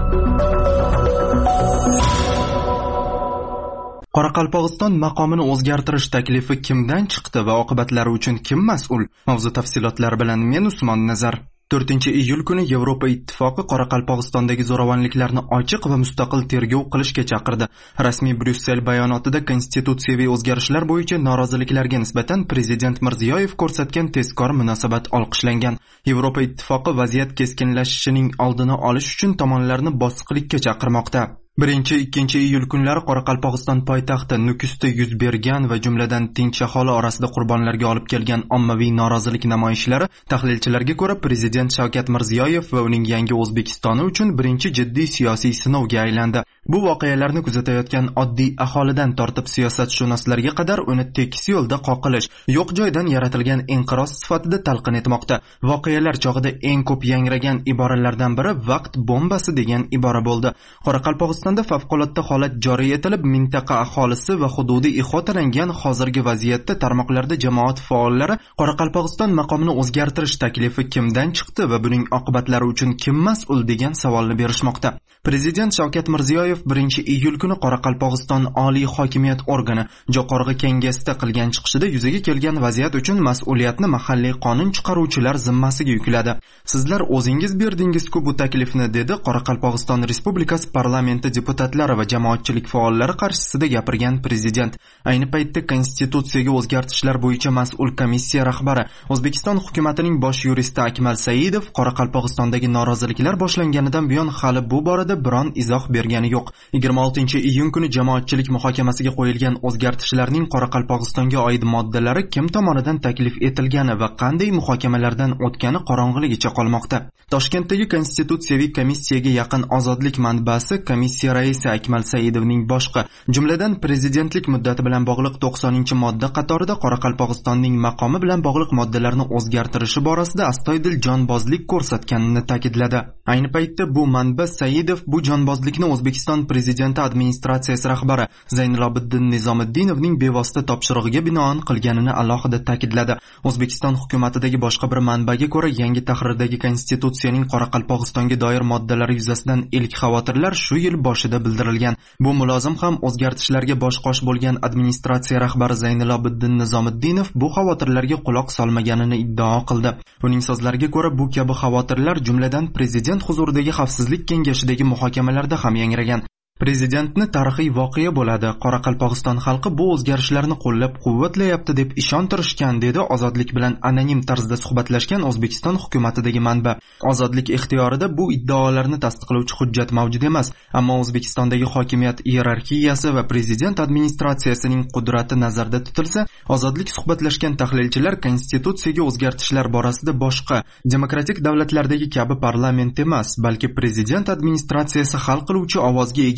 Qoraqalpog'iston maqomini o'zgartirish taklifi kimdan chiqdi va oqibatlari uchun kim mas'ul? Mavzu tafsilotlari bilan men Usmon Nazar. to'rtinchi iyul kuni Yevropa Ittifoqi Qoraqalpog'istondagi zo'ravonliklarni ochiq va mustaqil tergov qilishga chaqirdi. Rasmiy Bryussel bayonotida konstitutsiyaviy o'zgarishlar bo'yicha noroziliklarga nisbatan prezident Mirziyoyev ko'rsatgan tezkor munosabat olqishlangan. Yevropa Ittifoqi vaziyat keskinlashishining oldini olish uchun tomonlarni bosiqlikka chaqirmoqda. birinchi ikkinchi iyul kunlari Qoraqalpog'iston poytaxti Nukusda yuz bergan va jumladan tinch aholi orasida qurbonlarga olib kelgan ommaviy norozilik namoyishlari tahlilchilarga ko'ra prezident Shavkat Mirziyoyev va uning yangi O'zbekistoni uchun birinchi jiddiy siyosiy sinovga aylandi. Bu voqealarni kuzatayotgan oddiy aholidan tortib siyosatshunoslarga qadar uni tekis yo'lda qoqilish, yo'q joydan yaratilgan inqiroz sifatida talqin etmoqda. Voqealar chog'ida eng ko'p yangragan iboralardan biri vaqt bombasi degan ibora bo'ldi. Qoraqalpog'istonda favqulodda holat joriy etilib, mintaqa aholisi va hududiy ihotalangan hozirgi vaziyatda tarmoqlarda jamoat faollari Qoraqalpog'iston maqomini o'zgartirish taklifi kimdan chiqdi va buning oqibatlari uchun kim mas'ul degan savolni berishmoqda. Prezident Shavkat Mirziyoyev birinchi iyul kuni Qoraqalpog'iston Oliy hokimiyat organi Jo'qorg'i Kengesda qilgan chiqishida yuzaga kelgan vaziyat uchun mas'uliyatni mahalliy qonun chiqaruvchilar zimmasiga yukladi. Sizlar o'zingiz berdingiz-ku bu taklifni, dedi Qoraqalpog'iston Respublikasi parlamenti deputatlari va jamoatchilik faollari qarshisida gapirgan prezident. Ayni paytda konstitutsiyaga o'zgartishlar bo'yicha mas'ul komissiya rahbari, O'zbekiston hukumatining bosh yuristi Akmal Saidov Qoraqalpog'istondagi noroziliklar boshlanganidan buyon hali bu borada biron izoh bergani yo'q. yigirma oltinchi iyun kuni jamoatchilik muhokamasiga qo'yilgan o'zgartishlarning Qoraqalpog'istonga oid moddalari kim tomonidan taklif etilgani va qanday muhokamalardan o'tgani qorong'iligicha qolmoqda. Toshkentdagi konstitutsiyaviy komissiyaga yaqin Ozodlik manbasi komissiya raisi Akmal Saidovning boshqa, jumladan prezidentlik muddati bilan bog'liq to'qsoninchi modda qatorida Qoraqalpog'istonning maqomi bilan bog'liq moddalarni o'zgartirishi borasida astoydil jonbozlik ko'rsatganini ta'kidladi. Ayni paytda bu manba Saidov bu jonbozlikni O'zbekiston prezidenti administratsiyasi rahbari Zaynilobiddin Nizomiddinovning bevosita topshirig'iga binoan qilganini alohida ta'kidladi. O'zbekiston hukumatidagi boshqa bir manbaga ko'ra, yangi tahrirdagi konstitutsiyaning Qoraqalpog'istonga doir moddalari yuzasidan ilk xavotirlar shu yil boshida bildirilgan. Bu mulozim ham o'zgartishlarga bosh-qosh bo'lgan administratsiya rahbari Zaynilobiddin Nizomiddinov bu xavotirlarga quloq solmaganini iddao qildi. Uning so'zlariga ko'ra, bu kabi xavotirlar jumladan prezident huzuridagi xavfsizlik kengashidagi muhokamalarda ham yangragan. Prezidentni tarixiy voqea bo'ladi. Qoraqalpog'iston xalqi bu o'zgarishlarni qo'llab-quvvatlayapti deb ishontirishgan, dedi Ozodlik bilan anonim tarzda suhbatlashgan O'zbekiston hukumatidagi manba. Ozodlik ixtiyorida bu iddaolarni tasdiqlovchi hujjat mavjud emas, ammo O'zbekistondagi hokimiyat iyerarxiyasi va prezident administratsiyasining qudrati nazarda tutilsa, Ozodlik suhbatlashgan tahlilchilar konstitutsiyaga o'zgartishlar borasida boshqa demokratik davlatlardagi kabi parlament emas, balki prezident administratsiyasi hal qiluvchi ovozga ega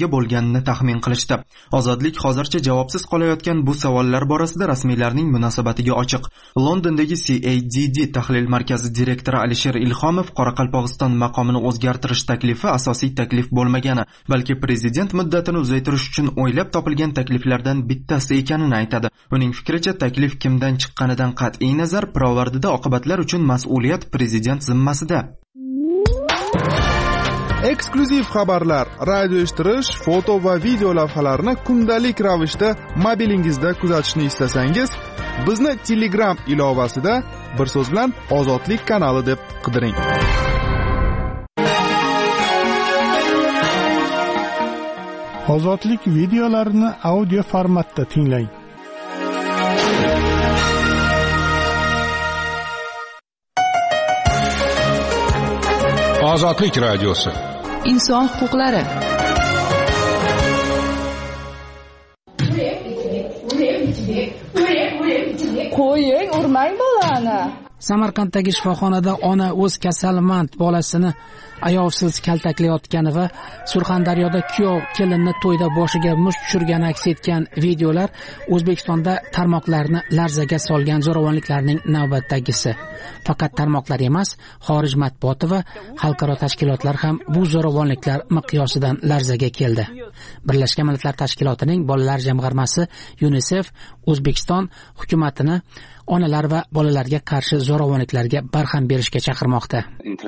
ega bo'lganini taxmin qilishdi. Ozodlik hozircha javobsiz qolayotgan bu savollar borasida rasmiylarning munosabatiga ochiq. Londondagi C A D D tahlil markazi direktori Alisher Ilhomov Qoraqalpog'iston maqomini o'zgartirish taklifi asosiy taklif bo'lmagani, balki prezident muddatini uzaytirish uchun o'ylab topilgan takliflardan bittasi ekanini aytadi. Uning fikricha, taklif kimdan chiqqanidan qat'iy nazar pirovardida oqibatlar uchun mas'uliyat prezident zimmasida. Eksklyuziv xabarlar, radio eshittirish, foto va video lavhalarni kundalik ravishda mobilingizda kuzatishni istasangiz, bizni Telegram ilovasida bir so'z bilan Ozodlik kanali deb qidiring. Ozodlik videolarini audio formatda tinglang. Ozodlik radiosi. Inson huquqlari. Qo'ying, urmang bolani. Samarqanddagi shifoxonada ona o'z kasalmand bolasini ayovsiz kaltaklayotgani va Surxondaryoda kuyov kelinni to'yda boshiga musht tushirgani aks etgan videolar O'zbekistonda tarmoqlarni larzaga solgan zo'ravonliklarning navbatdagisi. Faqat tarmoqlar emas, xorij matbuoti va xalqaro tashkilotlar ham bu zo'ravonliklar miqyosidan larzaga keldi. Birlashgan Millatlar Tashkilotining bolalar jamg'armasi UNICEF O'zbekiston hukumatini onalar va bolalarga qarshi zo'ravonliklarga barham berishga chaqirmoqda.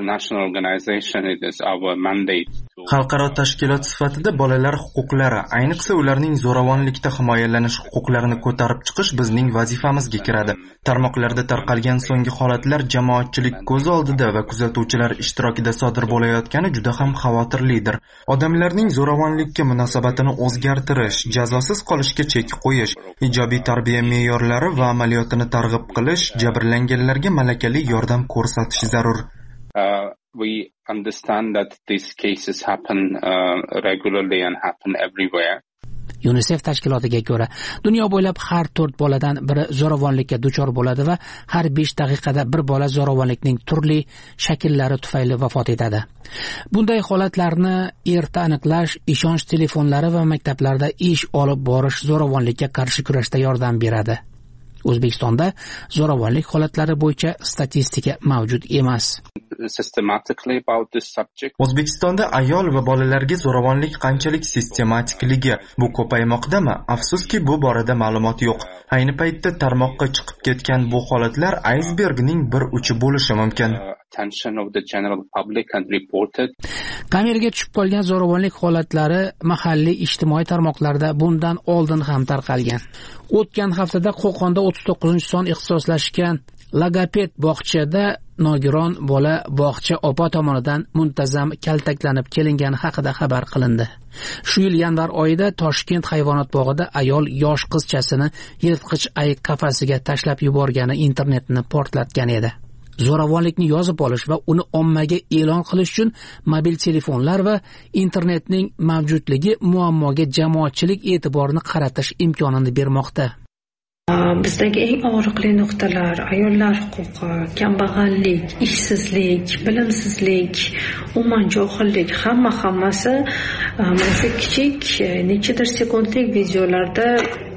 Xalqaro tashkilot sifatida bolalar huquqlari, ayniqsa ularning zo'ravonlikda himoyalanish huquqlarini ko'tarib chiqish bizning vazifamizga kiradi. Tarmoqlarda tarqalgan so'nggi holatlar jamoatchilik ko'z oldida va kuzatuvchilar ishtirokida sodir bo'layotgani juda ham xavotirlidir. Odamlarning zo'ravonlikka munosabatini o'zgartirish, jazosiz qolishga chek qo'yish, ijobiy tarbiya me'yorlari va amaliyotini targ'ib qilish, jabrlanganlarga malakali yordam ko'rsatish zarur. Uh, we understand that these cases happen uh, regularly and happen everywhere. UNICEF tashkilotiga ko'ra, dunyo bo'ylab har to'rt boladan biri zo'ravonlikka duchor bo'ladi va har besh daqiqada bir bola zo'ravonlikning turli shakllari tufayli vafot etadi. Bunday holatlarni erta aniqlash, ishonch telefonlari va maktablarda ish olib borish zo'ravonlikka qarshi kurashda yordam beradi. O'zbekistonda zo'ravonlik holatlari bo'yicha statistika mavjud emas. O'zbekistonda ayol va bolalarga zo'ravonlik qanchalik sistematikligi bu ko'paymoqdami? Afsuski, bu borada ma'lumot yo'q. Ayni paytda tarmoqqa chiqib ketgan bu holatlar aysbergning bir uchi bo'lishi mumkin. Kameraga tushib qolgan zo'ravonlik holatlari mahalliy ijtimoiy tarmoqlarda bundan oldin ham tarqalgan. O'tgan haftada Qo'qonda o'ttiz to'qqizinchi son ixtisoslashgan logoped bog'chada nogiron bola bog'cha opa tomonidan muntazam kaltaklanib kelingani haqida xabar qilindi. Shu yil yanvar oyida Toshkent hayvonot bog'ida ayol yosh qizchasini yirtqich ayiq qafasiga tashlab yuborgani internetni portlatgan edi. Zo'ravonlikni yozib olish va uni ommaga e'lon qilish uchun mobil telefonlar va internetning mavjudligi muammoga jamoatchilik e'tiborini qaratish imkonini bermoqda. Bizdagi eng og'riqli nuqtalar ayollar huquqi, kambag'allik, ishsizlik, bilimsizlik, umuman johillik, hamma hammasi mana shu kichik nechadir sekundlik videolarda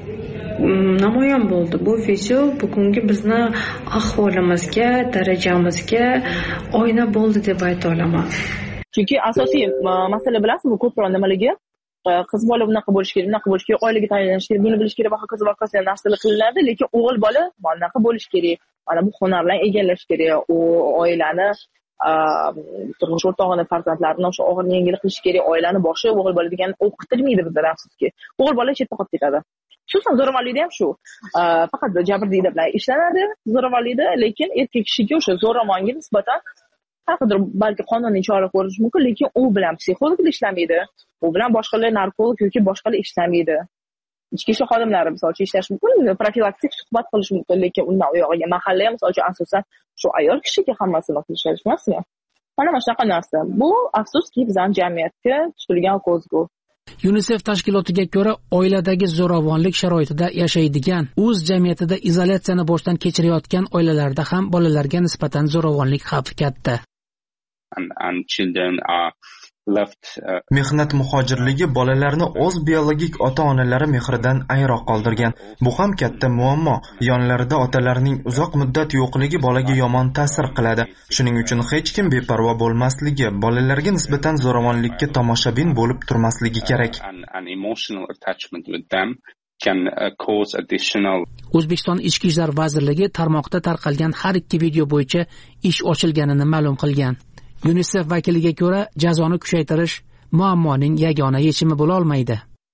namoyon bo'ldi. Bu video bugungi bizni ahvolimizga, darajamizga oyna bo'ldi deb ayta olaman. Chunki asosiy masala bilasizmi, ko'proq nimaligi? Qiz bola bunaqa bo'lish kerak, bunaqa bo'lish kerak, oilaga tayyorlanish kerak, buni bilish kerak va hokazo va hokazo narsalar qilinadi, lekin o'g'il bola bunaqa bo'lish kerak. Mana bu hunar bilan egallash kerak, u oilani, turmush o'rtog'ini, farzandlarini o'sha og'ir yengil qilish kerak, oilani boshi o'g'il bola degan o'qitilmaydi bizda afsuski. O'g'il bola chetda qolib ketadi. Xususan zo'ravonlikda ham shu. Faqat jabrdiyda bilan ishlanadi zo'ravonlikda, lekin erkak kishiga o'sha zo'ravonga nisbatan haqdir balki qonuniy chora ko'rish mumkin, lekin u bilan psixologlar ishlamaydi. U bilan boshqalar narkolog yoki boshqalar ishlamaydi. Ichki ishlar xodimlari misolcha ishlash mumkin, profilaktik suhbat qilish mumkin, lekin undan u yog'iga mahalla ham misolcha asosan shu ayol kishiga hammasini qilish emasmi? Mana shunaqa narsa. Bu afsuski bizning jamiyatga tutilgan ko'zgu. UNICEF tashkilotiga ko'ra, oiladagi zo'ravonlik sharoitida yashaydigan, o'z jamiyatida izolyatsiyani boshdan kechirayotgan oilalarda ham bolalarga nisbatan zo'ravonlik xavfi katta. And, and children are left uh, mehnat muhojirligi bolalarni o'z biologik ota-onalari mehridan ayroq qoldirgan. Bu ham katta muammo. Yonlarida otalarining uzoq muddat yo'qligi bolaga yomon ta'sir qiladi. Shuning uchun hech kim beparvo bo'lmasligi, bolalarga nisbatan zo'ravonlikka tomoshabin bo'lib turmasligi kerak. an emotional attachment with them can uh, cause additional. O'zbekiston Ichki ishlar vazirligi tarmoqda tarqalgan har ikki video bo'yicha ish ochilganini ma'lum qilgan. UNICEF vakiliga ko'ra, jazoni kuchaytirish muammoning yagona yechimi bo'la olmaydi.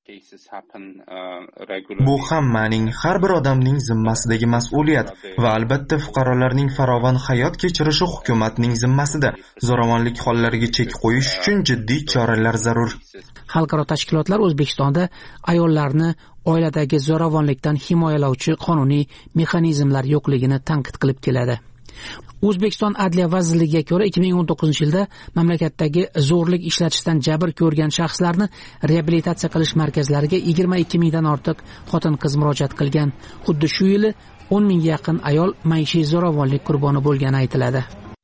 Bu hammaning, har bir odamning zimmasidagi mas'uliyat va albatta fuqarolarning farovon hayot kechirishi hukumatning zimmasida. Zo'ravonlik hollariga chek qo'yish uchun jiddiy choralar zarur. Xalqaro tashkilotlar O'zbekistonda ayollarni oiladagi zo'ravonlikdan himoyalovchi qonuniy mexanizmlar yo'qligini tanqid qilib keladi. O'zbekiston Adliya vazirligiga ko'ra ikki ming o'n to'qqizinchi yilda mamlakatdagi zo'rlik ishlatishdan jabr ko'rgan shaxslarni reabilitatsiya qilish markazlariga yigirma ikki mingdan ortiq xotin-qiz murojaat qilgan. Xuddi shu yili o'n mingga yaqin ayol maishiy zo'ravonlik qurboni bo'lgani aytiladi.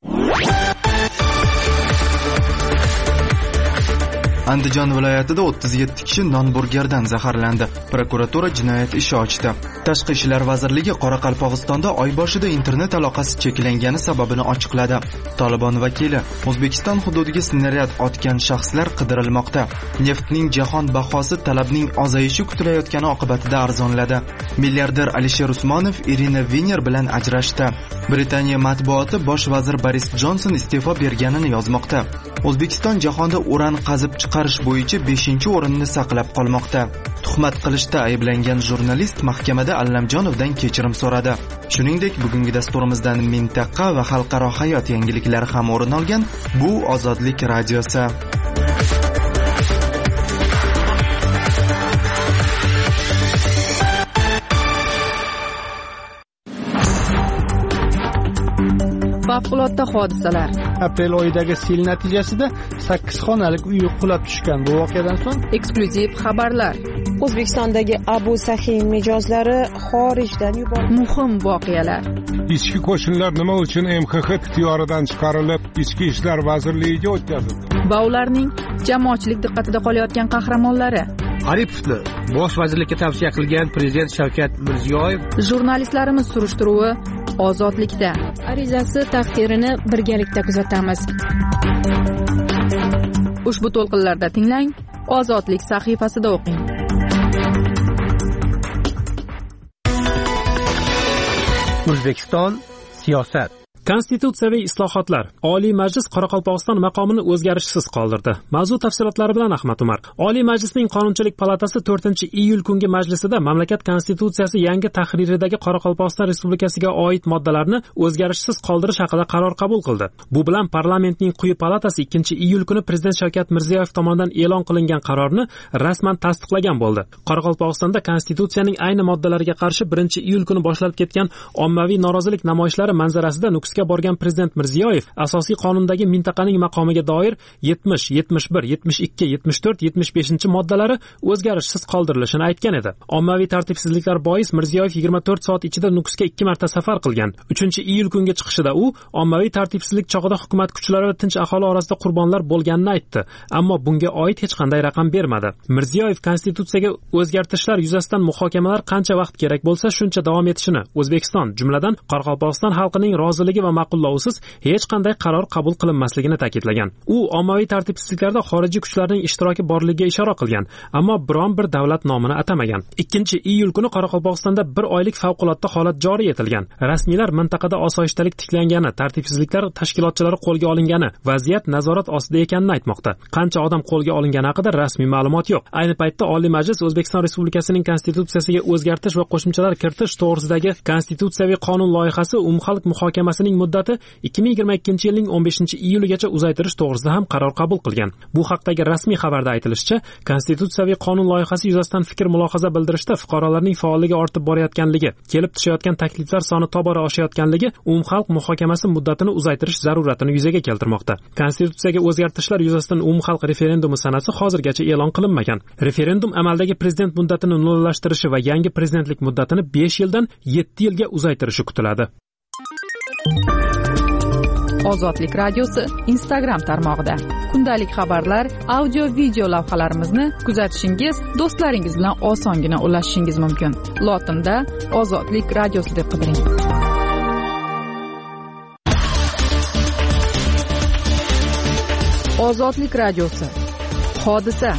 Andijon viloyatida o'ttiz yetti kishi non-burgerdan zaharlandi. Prokuratura jinoyat ishi ochdi. Tashqi ishlar vazirligi Qoraqalpog'istonda oy boshida internet aloqasi cheklangani sababini ochiqladi. Tolibon vakili O'zbekiston hududiga snaryad otgan shaxslar qidirilmoqda. Neftning jahon bahosi talabning ozayishi kutilayotgani oqibatida arzonladi. Milliarder Alisher Usmonov Irina Viner bilan ajrashdi. Britaniya matbuoti bosh vazir Boris Jonson iste'fo berganini yozmoqda. O'zbekiston jahonda uran qazib chiqarish bo'yicha beshinchi o'rinni saqlab qolmoqda. Tuhmat qilishda ayblangan jurnalist mahkamada Allamjonovdan kechirim so'radi. Shuningdek, bugungi dasturimizdan mintaqa va xalqaro hayot yangiliklari ham o'rin olgan. Bu Ozodlik radiosi. Favqulodda hodisalar. Aprel oyidagi sel natijasida sakkiz xonalik uy qulab tushgan. Bu voqeadan so'ng eksklyuziv xabarlar. O'zbekistondagi Abu Sahiy mijozlari xorijdan yuborildi. Muhim voqealar. Ichki qo'shinlar nima uchun M X X ixtiyoridan chiqarilib, Ichki ishlar vazirligiga o'tkazildi? Va ularning jamoatchilik diqqatida qolayotgan qahramonlari. Aripovni bosh vazirlikka tavsiya qilgan prezident Shavkat Mirziyoyev. Jurnalistlarimiz surishtiruvi Ozodlikda. Arizasi taqdirini birgalikda kuzatamiz. Ushbu to'lqinlarda tinglang, Ozodlik sahifasida o'qing. O'zbekiston siyosat. Konstitutsiyaviy islohotlar. Oliy Majlis Qoraqalpog'iston maqomini o'zgarishsiz qoldirdi. Mavzu tafsilotlari bilan Ahmad Umar. Oliy Majlisning Qonunchilik palatasi to'rtinchi iyul kungi majlisida mamlakat konstitutsiyasi yangi tahriridagi Qoraqalpog'iston Respublikasiga oid moddalarni o'zgarishsiz qoldirish haqida qaror qabul qildi. Bu bilan parlamentning quyi palatasi ikkinchi iyul kuni prezident Shavkat Mirziyoyev tomonidan e'lon qilingan qarorni rasman tasdiqlagan bo'ldi. Qoraqalpog'istonda konstitutsiyaning ayni moddalariga qarshi birinchi iyul kuni boshlanib ketgan ommaviy norozilik namoyishlari manzarasida Nukusga borgan prezident Mirziyoyev asosiy qonundagi mintaqaning maqomiga doir yetmish, yetmish bir, yetmish ikki, yetmish to'rt, yetmish beshinchi moddalari o'zgarishsiz qoldirilishini aytgan edi. Ommaviy tartibsizliklar bois Mirziyoyev yigirma to'rt soat ichida Nukusga ikki marta safar qilgan. uchinchi iyul kunga chiqishida u ommaviy tartibsizlik chog'ida hukumat kuchlari va tinch aholi orasida qurbonlar bo'lganini aytdi, ammo bunga oid hech qanday raqam bermadi. Mirziyoyev konstitutsiyaga o'zgartirishlar yuzasidan muhokamalar qancha vaqt kerak bo'lsa shuncha davom etishini, O'zbekiston, jumladan Qoraqalpog'iston xalqining roziligi va ma'qullovisiz hech qanday qaror qabul qilinmasligini ta'kidlagan. U ommaviy tartibsizliklarda xorijiy kuchlarning ishtiroki borligiga ishora qilgan, ammo biron bir davlat nomini atamagan. ikkinchi iyul kuni Qoraqalpog'istonda bir oylik favqulodda holat joriy etilgan. Rasmiylar mintaqada osoyishtalik tiklangani, tartibsizliklar tashkilotchilari qo'lga olingani, vaziyat nazorat ostida ekanini aytmoqda. Qancha odam qo'lga olingani haqida rasmiy ma'lumot yo'q. Ayni paytda Oliy Majlis O'zbekiston Respublikasining konstitutsiyasiga o'zgartirish va qo'shimchalar kiritish to'g'risidagi konstitutsiyaviy qonun loyihasi umumxalq muhokamasining muddati ikki ming yigirma ikkinchi yilning o'n beshinchi iyuligacha uzaytirish to'g'risida ham qaror qabul qilgan. Bu haqdagi rasmiy xabarda aytilishicha, konstitutsiyaviy qonun loyihasi yuzasidan fikr mulohaza bildirishda fuqarolarning faolligi ortib borayotganligi, kelib tushayotgan takliflar soni tobora oshayotganligi umumxalq muhokamasi muddatini uzaytirish zaruratini yuzaga keltirmoqda. Konstitutsiyaga o'zgartirishlar yuzasidan umumxalq referendumi sanasi hozirgacha e'lon qilinmagan. Referendum amaldagi prezident muddatini nollashtirishi va yangi prezidentlik muddatini besh yildan yetti yilga uzaytirishi kutiladi. Ozodlik radiosi Instagram tarmog'ida. Kundalik xabarlar, audio video lavhalarimizni kuzatishingiz, do'stlaringiz bilan osongina ulashishingiz mumkin. Lotinda Ozodlik radiosi deb qidiring. Ozodlik radiosi. Hodisa.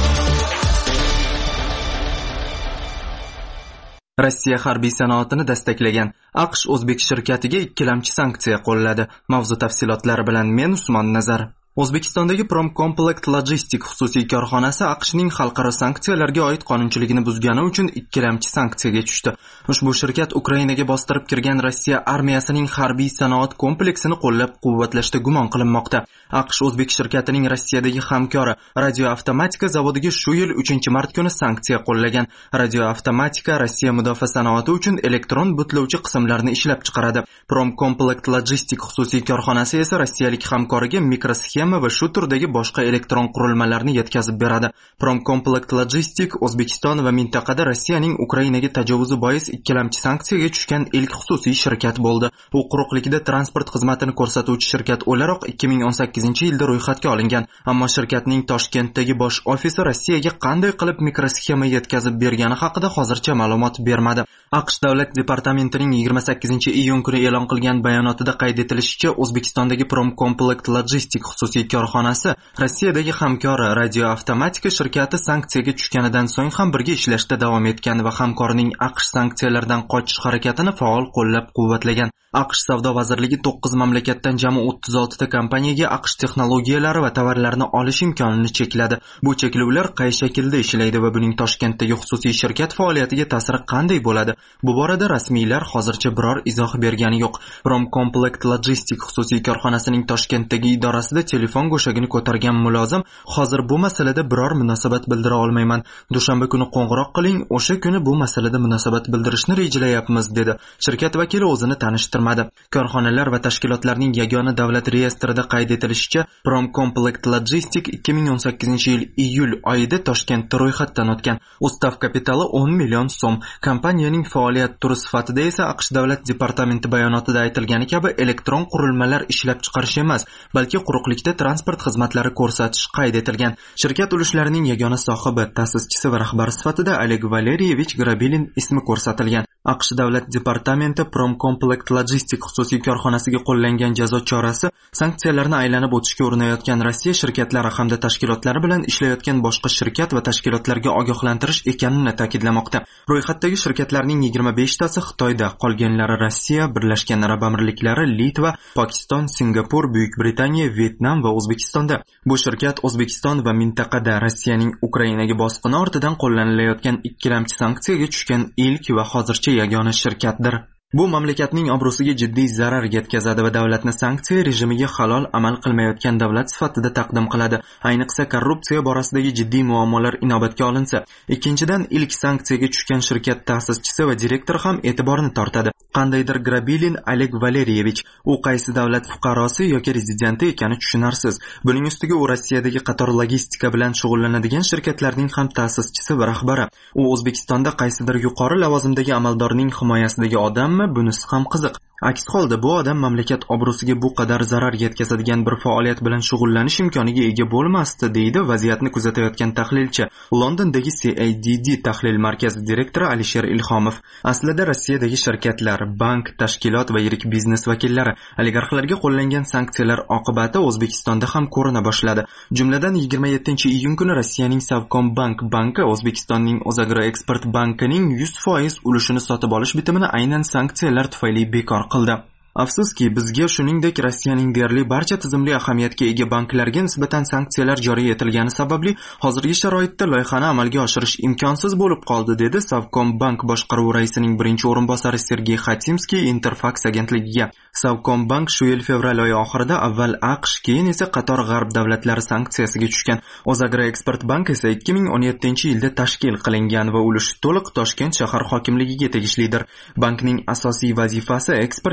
Rossiya harbiy sanoatini destaklagan AQSh O'zbek shirkatiga ikkilamchi sanksiya qo'lladi. Mavzu tafsilotlari bilan men Usmon Nazar. O'zbekistondagi Promcomplect Logistic xususiy korxonasi AQShning xalqaro sanksiyalarga oid qonunchiligini buzgani uchun ikkilamchi sanksiyaga tushdi. Ushbu shirkat Ukrainaga bostirib kirgan Rossiya armiyasining harbiy sanoat kompleksini qo'llab-quvvatlashda gumon qilinmoqda. AQSh O'zbek shirkatining Rossiyadagi hamkori Radioavtomatika zavodiga shu yil uchinchi mart kuni sanksiya qo'llagan. Radioavtomatika Rossiya mudofaa sanoati uchun elektron butlovchi qismlarni ishlab chiqaradi. Promcomplect Logistic xususiy korxonasi esa rossiyalik hamkoriga mikrosxema va shu turdagi boshqa elektron qurilmalarni yetkazib beradi. Promcomplect Logistic O'zbekiston va mintaqada Rossiyaning Ukrainaga tajovuzi bois ikkilamchi sanksiyaga tushgan ilk xususiy shirkat bo'ldi. U quruqlikda transport xizmatini ko'rsatuvchi shirkat o'laroq ikki ming o'n sakkizinchi yilda ro'yxatga olingan, ammo shirkatning Toshkentdagi bosh ofisi Rossiyaga qanday qilib mikrosxema yetkazib bergani haqida hozircha ma'lumot bermadi. AQSh davlat departamentining yigirma sakkizinchi iyun kuni e'lon qilgan bayonotida qayd etilishicha, O'zbekistondagi Promcomplect Logistic xususiy korxonasi Rossiyadagi hamkori Radioavtomatika shirkati sanksiyaga tushganidan so'ng ham birga ishlashda davom etgan va hamkorining AQSh sanksiyalardan qochish harakatini faol qo'llab-quvvatlagan. AQSh savdo vazirligi to'qqiz mamlakatdan jami o'ttiz olti ta kompaniyaga AQSh texnologiyalari va tovarlarini olish imkonini chekladi. Bu cheklovlar qay shaklda ishlaydi va buning Toshkentdagi xususiy shirkat faoliyatiga ta'siri qanday bo'ladi? Bu borada rasmiylar hozircha biror izoh bergani yo'q. Promcomplect Logistic xususiy korxonasining Toshkentdagi idorasida telefon go'shagini ko'targan mulozim hozir bu masalada biror munosabat bildira olmayman. Dushanba kuni qo'ng'iroq qiling, o'sha kuni bu masalada munosabat bildirishni rejalayapmiz dedi. Shirkat vakili o'zini tanishtirmadi. Korxonalar va tashkilotlarning yagona davlat reyestrida qayd etilishicha, Promcomplect Logistic ikki ming o'n sakkizinchi yil iyul oyida Toshkentda ro'yxatdan o'tgan. Ustav kapitali o'n million so'm. Kompaniyaning faoliyat turi sifatida esa AQSh davlat departamenti bayonotida aytilgani kabi elektron qurilmalar ishlab chiqarish emas, balki quruqlikda transport xizmatlari ko'rsatish qayd etilgan. Shirkat ulushlarining yagona sohibi, ta'sischisi va rahbari sifatida Oleg Valeriyevich Grabilin ismi ko'rsatilgan. AQSh davlat departamenti Promcomplect Logistic xususiy korxonasiga qo'llangan jazo chorasi sanksiyalarni aylanib o'tishga urinayotgan Rossiya shirkatlari hamda tashkilotlari bilan ishlayotgan boshqa shirkat va tashkilotlarga ogohlantirish ekanini ta'kidlamoqda. Ro'yxatdagi shirkatlarning yigirma besh tasi Xitoyda, qolganlari Rossiya, Birlashgan Arab Amirliklari, Litva, Pokiston, Singapur, Buyuk Britaniya, Vyetnam va O'zbekistonda. Bu shirkat O'zbekiston va mintaqada Rossiyaning Ukrainaga bosqini ortidan qo'llanilayotgan ikkilamchi sanksiyaga tushgan ilk va hozircha yagona shirkatdir. Bu mamlakatning obro'siga jiddiy zarar yetkazadi va davlatni sanksiya rejimiga halol amal qilmayotgan davlat sifatida taqdim qiladi. Ayniqsa korrupsiya borasidagi jiddiy muammolar inobatga olinsa. Ikkinchidan, ilk sanksiyaga tushgan shirkat ta'sischisi va direktori ham e'tiborni tortadi. Qandaydir Grabilin Oleg Valeriyevich, u qaysi davlat fuqarosi yoki rezidenti ekani tushunarsiz. Buning ustiga u Rossiyadagi qator logistika bilan shug'ullanadigan shirkatlarning ham ta'sischisi va rahbari. U O'zbekistonda qaysidir yuqori lavozimdagi amaldorning himoyasidagi odammi? Bunisi ham qiziq. Aks holda bu odam mamlakat obro'siga bu qadar zarar yetkazadigan bir faoliyat bilan shug'ullanish imkoniga ega bo'lmasdi, deydi vaziyatni kuzatayotgan tahlilchi, Londondagi C A D D tahlil markazi direktori Alisher Ilhomov. Aslida Rossiyadagi shirkatlar, bank, tashkilot va yirik biznes vakillari oligarxlarga qo'llangan sanksiyalar oqibati O'zbekistonda ham ko'rina boshladi. Jumladan yigirma yettinchi iyun kuni Rossiyaning Savcombank banki O'zbekistonning O'zagroeksport bankining yuz foiz ulushini sotib olish bitimini aynan sanksiyalar tufayli bekor qildi. Afsuski, bizga shuningdek Rossiyaning deyarli barcha tizimli ahamiyatga ega banklarga nisbatan sanksiyalar joriy etilgani sababli hozirgi sharoitda loyihani amalga oshirish imkonsiz bo'lib qoldi, dedi Savcombank boshqaruvi raisining birinchi o'rinbosari Sergey Khatimskiy Interfax agentligiga. Savcombank shu yil fevral oyi oxirida avval AQSh, keyin esa qator g'arb davlatlari sanksiyasiga tushgan. O'zagroeksport bank esa ikki ming o'n yettinchi yilda tashkil qilingan va ulushi to'liq Toshkent shahar hokimligiga tegishlidir. Bankning asosiy vazifasi eksportga ishlovchi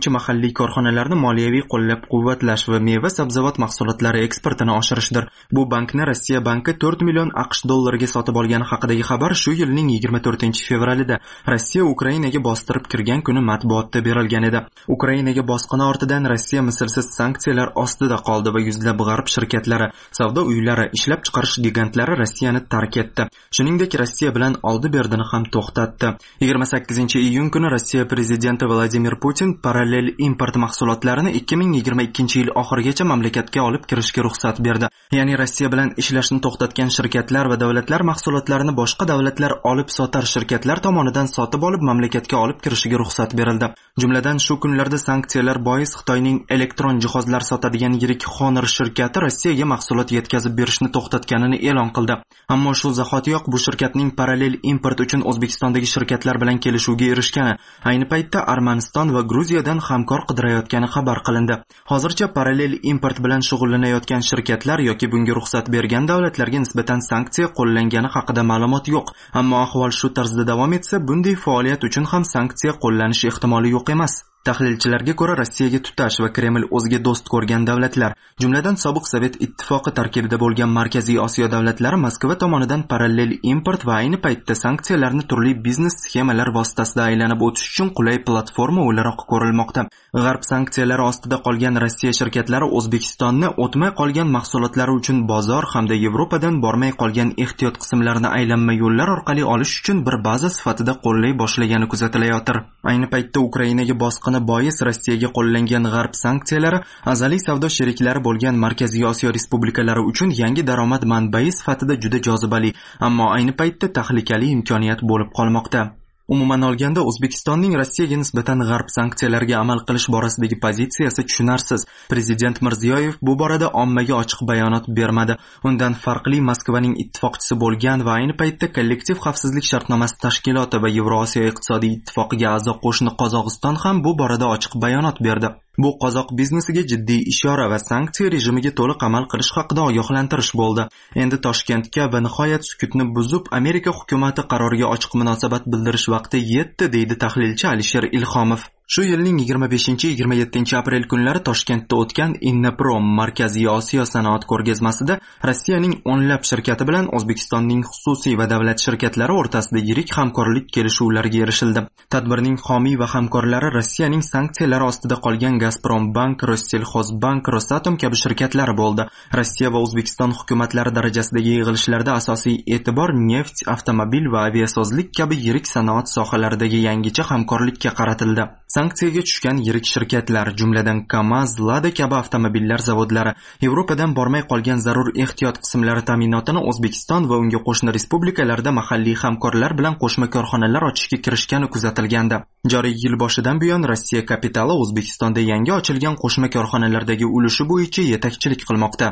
ishtirokchi mahalliy korxonalarni moliyaviy qo'llab-quvvatlash va meva sabzavot mahsulotlari eksportini oshirishdir. Bu bankni Rossiya banki to'rt million AQSh dollariga sotib olgani haqidagi xabar shu yilning yigirma to'rtinchi fevralida Rossiya Ukrainaga bostirib kirgan kuni matbuotda berilgan edi. Ukrainaga bosqini ortidan Rossiya mislsiz sanksiyalar ostida qoldi va yuzlab g'arb shirkatlari, savdo uylari, ishlab chiqarish gigantlari Rossiyani tark etdi. Shuningdek, Rossiya bilan oldi-berdini ham to'xtatdi. yigirma sakkizinchi iyun kuni Rossiya prezidenti Vladimir Putin parallel import mahsulotlarini ikki ming yigirma ikkinchi yil oxirigacha mamlakatga olib kirishga ruxsat berdi. Ya'ni Rossiya bilan ishlashni to'xtatgan shirkatlar va davlatlar mahsulotlarini boshqa davlatlar olib sotar shirkatlar tomonidan sotib olib mamlakatga olib kirishiga ruxsat berildi. Jumladan shu kunlarda sanksiyalar bois Xitoyning elektron jihozlar sotadigan yirik Honor shirkati Rossiyaga mahsulot yetkazib berishni to'xtatganini e'lon qildi. Ammo shu zahotiyoq bu shirkatning parallel import uchun O'zbekistondagi shirkatlar bilan kelishuvga erishgani, ayni paytda Armaniston va Gruziyadan hamkor qidirayotgani xabar qilindi. Hozircha parallel import bilan shug'ullanayotgan shirkatlar yoki bunga ruxsat bergan davlatlarga nisbatan sanksiya qo'llangani haqida ma'lumot yo'q. Ammo ahvol shu tarzda davom etsa, bunday faoliyat uchun ham sanksiya qo'llanishi ehtimoli yo'q emas. Tahlilchilarga ko'ra, Rossiyaga tutash va Kreml o'ziga do'st ko'rgan davlatlar, jumladan sobiq Sovet ittifoqi tarkibida bo'lgan Markaziy Osiyo davlatlari Moskva tomonidan parallel import va ayni paytda sanksiyalarni turli biznes sxemalar vositasida aylanib o'tish uchun qulay platforma o'laroq ko'rilmoqda. G'arb sanksiyalari ostida qolgan Rossiya shirkatlari O'zbekistonni o'tmay qolgan mahsulotlari uchun bozor hamda Yevropadan bormay qolgan ehtiyot qismlarini aylanma yo'llar orqali olish uchun bir baza sifatida qo'llay boshlagani kuzatilayotir. Ayni paytda Ukrainaga bosqin bois Rossiyaga qo'llangan g'arb sanksiyalari azaliy savdo sheriklari bo'lgan Markaziy Osiyo respublikalari uchun yangi daromad manbai sifatida juda jozibali, ammo ayni paytda tahlikali imkoniyat bo'lib qolmoqda. Umuman olganda, O'zbekistonning Rossiyaga nisbatan g'arb sanksiyalariga amal qilish borasidagi pozitsiyasi tushunarsiz. Prezident Mirziyoyev bu borada ommaga ochiq bayonot bermadi. Undan farqli Moskvaning ittifoqchisi bo'lgan va ayni paytda kollektiv xavfsizlik shartnomasi tashkiloti va Yevrosiyo iqtisodiy ittifoqiga a'zo qo'shni Qozog'iston ham bu borada ochiq bayonot berdi. Bu qozoq biznesiga jiddiy ishora va sanksiya rejimiga to'liq amal qilish haqida ogohlantirish bo'ldi. Endi Toshkentga va nihoyat sukutni buzib Amerika hukumati qaroriga ochiq munosabat bildirish vaqti yetdi, deydi tahlilchi Alisher Ilhomov. Shu yilning yigirma beshinchi yigirma yettinchi aprel kunlari Toshkentda o'tgan Innoprom Markaziy Osiyo sanoat ko'rgazmasida Rossiyaning o'nlab shirkati bilan O'zbekistonning xususiy va davlat shirkatlari o'rtasida yirik hamkorlik kelishuvlariga erishildi. Tadbirning homiy va hamkorlari Rossiyaning sanksiyalar ostida qolgan Gazprombank, Rossellxozbank, Rosatom kabi shirkatlar bo'ldi. Rossiya va O'zbekiston hukumatlari darajasidagi yig'ilishlarda asosiy e'tibor neft, avtomobil va aviasozlik kabi yirik sanoat sohalaridagi yangicha hamkorlikka qaratildi. Sanksiyaga tushgan yirik shirkatlar, jumladan Kamaz, Lada kabi avtomobillar zavodlari Yevropadan bormay qolgan zarur ehtiyot qismlari ta'minotini O'zbekiston va unga qo'shni respublikalarda mahalliy hamkorlar bilan qo'shma korxonalar ochishga kirishgani kuzatilgandi. Joriy yil boshidan buyon Rossiya kapitali O'zbekistonda yangi ochilgan qo'shma korxonalardagi ulushi bo'yicha yetakchilik qilmoqda.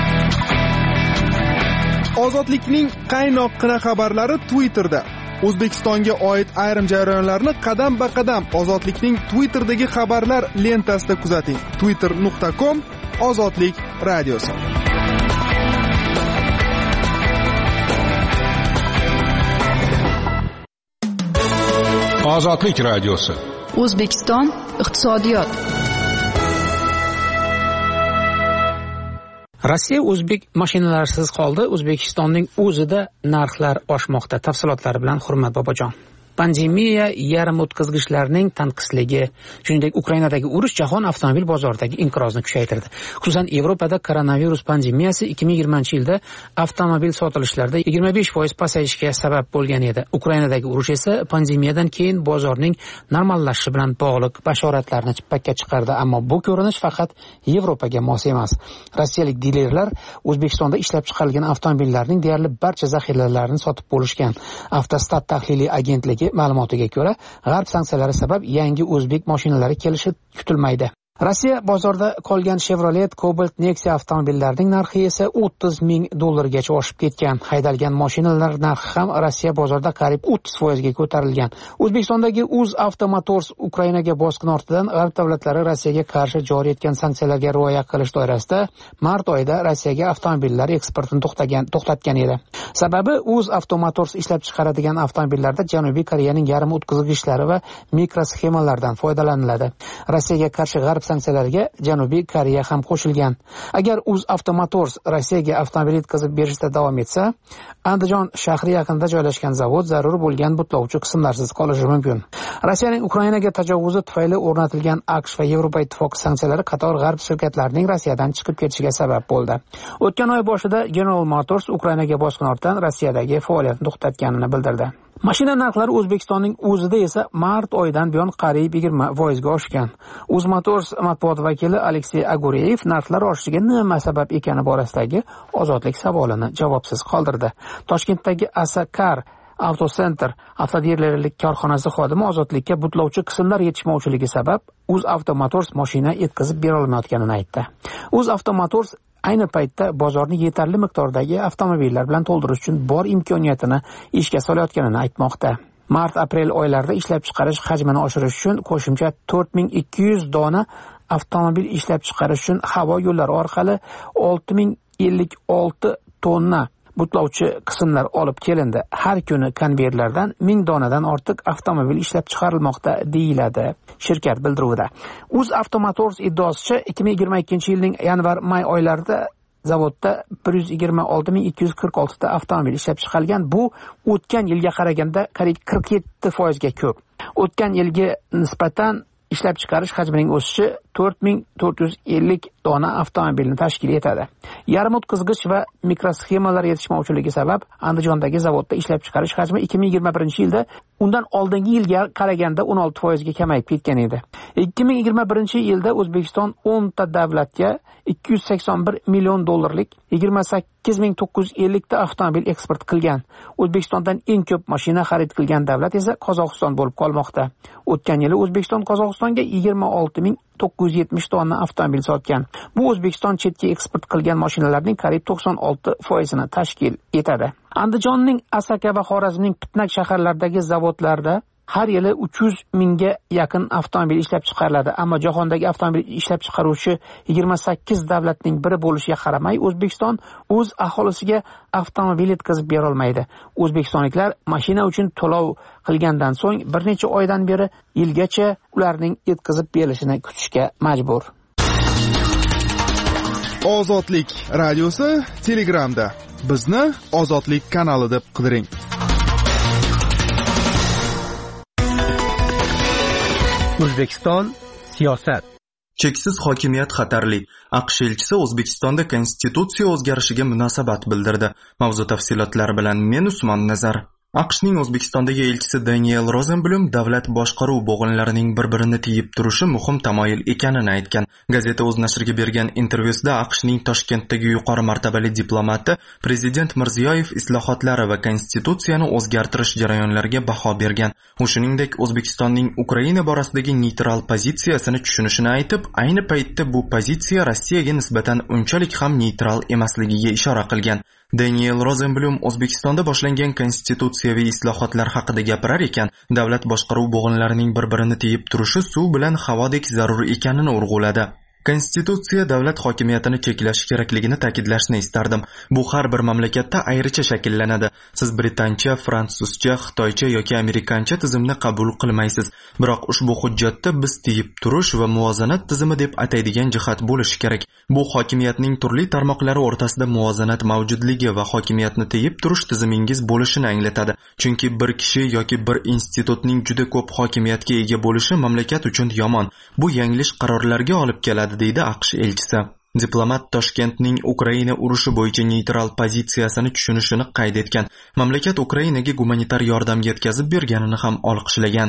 Ozodlikning qaynoq-qina xabarlari Twitterda. O'zbekistonga oid ayrim jarayonlarni qadam-ba-qadam Ozodlikning Twitter'dagi xabarlar lentasida kuzating. twitter nuqta com Ozodlik radiosi. Ozodlik radiosi. O'zbekiston iqtisodiyot. Rossiya o'zbek mashinalarisiz qoldi. O'zbekistonning o'zida narxlar oshmoqda. Tafsilotlari bilan Hurmat Bobojon. Pandemiya, yarim o'tkazgichlarning tanqisligi, shuningdek Ukrainadagi urush jahon avtomobil bozoridagi inqirozni kuchaytirdi. Xususan, Yevropada koronavirus pandemiyasi ikki ming yigirmanchi yilda avtomobil sotilishlarida yigirma besh foiz pasayishga sabab bo'lgan edi. Ukrainadagi urush esa pandemiyadan keyin bozorning normallashishi bilan bog'liq bashoratlarni chippakka chiqardi, ammo bu ko'rinish faqat Yevropaga mos emas. Rossiyalik dilerlar O'zbekistonda ishlab chiqarilgan avtomobillarning deyarli barcha zaxiralarini sotib bo'lishgan. Avtostat tahliliy agentligi ma'lumotiga ko'ra, g'arb sanksiyalari sabab yangi o'zbek mashinalari kelishi kutilmaydi. Rossiya bozorida qolgan Chevrolet Cobalt Nexia avtomobillarining narxi esa o'ttiz ming dollargacha oshib ketgan. Haydalgan mashinalar narxi ham Rossiya bozorida qariyb o'ttiz foizga ko'tarilgan. O'zbekistondagi UzAvto Motors Ukrainaga bosqin ortidan g'arb davlatlari Rossiyaga qarshi joriy etgan sanksiyalarga rioya qilish doirasida mart oyida Rossiyaga avtomobillar eksportini to'xtagan to'xtatgan edi. Sababi UzAvto Motors ishlab chiqaradigan avtomobillarda Janubiy Koreyaning yarim o'tkazgichlari va mikrosxemalardan foydalaniladi. Rossiyaga qarshi g'arb sanksiyalarga Janubiy Koreya ham qo'shilgan. Agar UzAvto Motors Rossiyaga avtomobil yetkazib berishda davom etsa, Andijon shahri yaqinida joylashgan zavod zarur bo'lgan butlovchi qismlarsiz qolishi mumkin. Rossiyaning Ukrainaga tajovuzi tufayli o'rnatilgan AQSh va Yevropa ittifoqi sanksiyalari qator g'arb shirkatlarining Rossiyadan chiqib ketishiga sabab bo'ldi. O'tgan oy boshida General Motors Ukrainaga bosqin ortidan Rossiyadagi faoliyatini to'xtatganini bildirdi. Mashina narxlari O'zbekistonning o'zida esa mart oyidan buyon qariyb yigirma foizga oshgan. UzMotors matbuot vakili Aleksey Agureyev narxlar oshishiga nima sabab ekani borasidagi ozodlik savolini javobsiz qoldirdi. Toshkentdagi Asakar Avtocenter avtodilerlik korxonasi xodimi ozodlikka butlovchi qismlar yetishmovchiligi sabab UzAvto Motors mashina yetkazib bera olmayotganini aytdi. UzAvto Motors ayni paytda bozorni yetarli miqdordagi avtomobillar bilan to'ldirish uchun bor imkoniyatini ishga solayotganini aytmoqda. Mart-aprel oylarida ishlab chiqarish hajmini oshirish uchun qo'shimcha to'rt ming ikki yuz dona avtomobil ishlab chiqarish uchun havo yo'llari orqali olti ming ellik olti tonna butlovchi qismlar olib kelindi. Har kuni konveyerlardan ming donadan ortiq avtomobil ishlab chiqarilmoqda deyiladi shirkat bildiruvida. UzAvto Motors iddaosicha ikki ming yigirma ikkinchi yilning yanvar-may oylarida zavodda bir yuz yigirma olti ming ikki yuz qirq olti ta avtomobil ishlab chiqarilgan. Bu o'tgan yilga qaraganda qariyb qirq yetti foizga ko'p. O'tgan yilga nisbatan ishlab chiqarish hajmining o'sishi to'rt ming to'rt yuz ellik dona avtomobilni tashkil etadi. Yarim o'tkazgich va mikrosxemalar yetishmovchiligi sabab Andijondagi zavodda ishlab chiqarish hajmi ikki ming yigirma birinchi yilda undan oldingi yilga qaraganda o'n olti foizga kamayib ketgan edi. ikki ming yigirma birinchi yilda O'zbekiston o'n ta davlatga ikki yuz sakson bir million dollarlik yigirma sakkiz ming to'qqiz yuz ellik ta avtomobil eksport qilgan. O'zbekistondan eng ko'p mashina xarid qilgan davlat esa Qozog'iston bo'lib qolmoqda. O'tgan yili O'zbekiston Qozog'istonga yigirma olti ming to'qqiz yuz yetmish tonna avtomobil sotgan. Bu O'zbekiston chetga eksport qilgan mashinalarning qariyb to'qson olti foizini tashkil etadi. Andijonning Asaka va Xorazmning Pitnak shaharlaridagi zavodlarda har yili uch yuz mingga yaqin avtomobil ishlab chiqariladi, ammo jahondagi avtomobil ishlab chiqaruvchi yigirma sakkiz davlatning biri bo'lishiga qaramay, O'zbekiston o'z aholisiga avtomobil yetkazib bera olmaydi. O'zbekistonliklar mashina uchun to'lov qilgandan so'ng bir necha oydan beri yilgacha ularning yetkazib berilishini kutishga majbur. Ozodlik radiosi Telegramda. Bizni Ozodlik kanali deb qidiring. O'zbekiston siyosat. Cheksiz hokimiyat xatarli. AQSh elchisi O'zbekistonda konstitutsiya o'zgarishiga munosabat bildirdi. Mavzu tafsilotlari bilan men Usmon Nazar. AQShning O'zbekistondagi elchisi Daniel Rosenblum davlat boshqaruv bo'g'inlarining bir-birini tiyib turishi muhim tamoyil ekanini aytgan. Gazeta o'z nashriga bergan intervyusida AQShning Toshkentdagi yuqori martabali diplomati Prezident Mirziyoyev islohotlari va konstitutsiyani o'zgartirish jarayonlariga baho bergan. U shuningdek O'zbekistonning Ukraina borasidagi neytral pozitsiyasini tushunishini aytib, ayni paytda bu pozitsiya Rossiyaga nisbatan unchalik ham neytral emasligiga ishora qilgan. Daniel Rosenblum O'zbekistonda boshlangan konstitutsiyaviy islohotlar haqida gapirar ekan, davlat boshqaruv bo'g'inlarining bir-birini tiyib turishi suv bilan havodek zarur ekanini urg'uladi. Konstitutsiya davlat hokimiyatini cheklash kerakligini ta'kidlashni istardim. Bu har bir mamlakatda ayricha shakllanadi. Siz britancha, fransuzcha, xitoycha yoki amerikancha tizimni qabul qilmaysiz. Biroq ushbu hujjatda biz tiyib turish va muvozanat tizimi deb ataydigan jihat bo'lishi kerak. Bu hokimiyatning turli tarmoqlari o'rtasida muvozanat mavjudligi va hokimiyatni tiyib turish tizimingiz bo'lishini anglatadi. Chunki bir kishi yoki bir institutning juda ko'p hokimiyatga ega bo'lishi mamlakat uchun yomon. Bu yanglish qarorlarga olib keladi, deydi AQSh elchisi. Diplomat Toshkentning Ukraina urushi bo'yicha neytral pozitsiyasini tushunishini qayd etgan. Mamlakat Ukrainaga gumanitar yordam yetkazib berganini ham olqishlagan.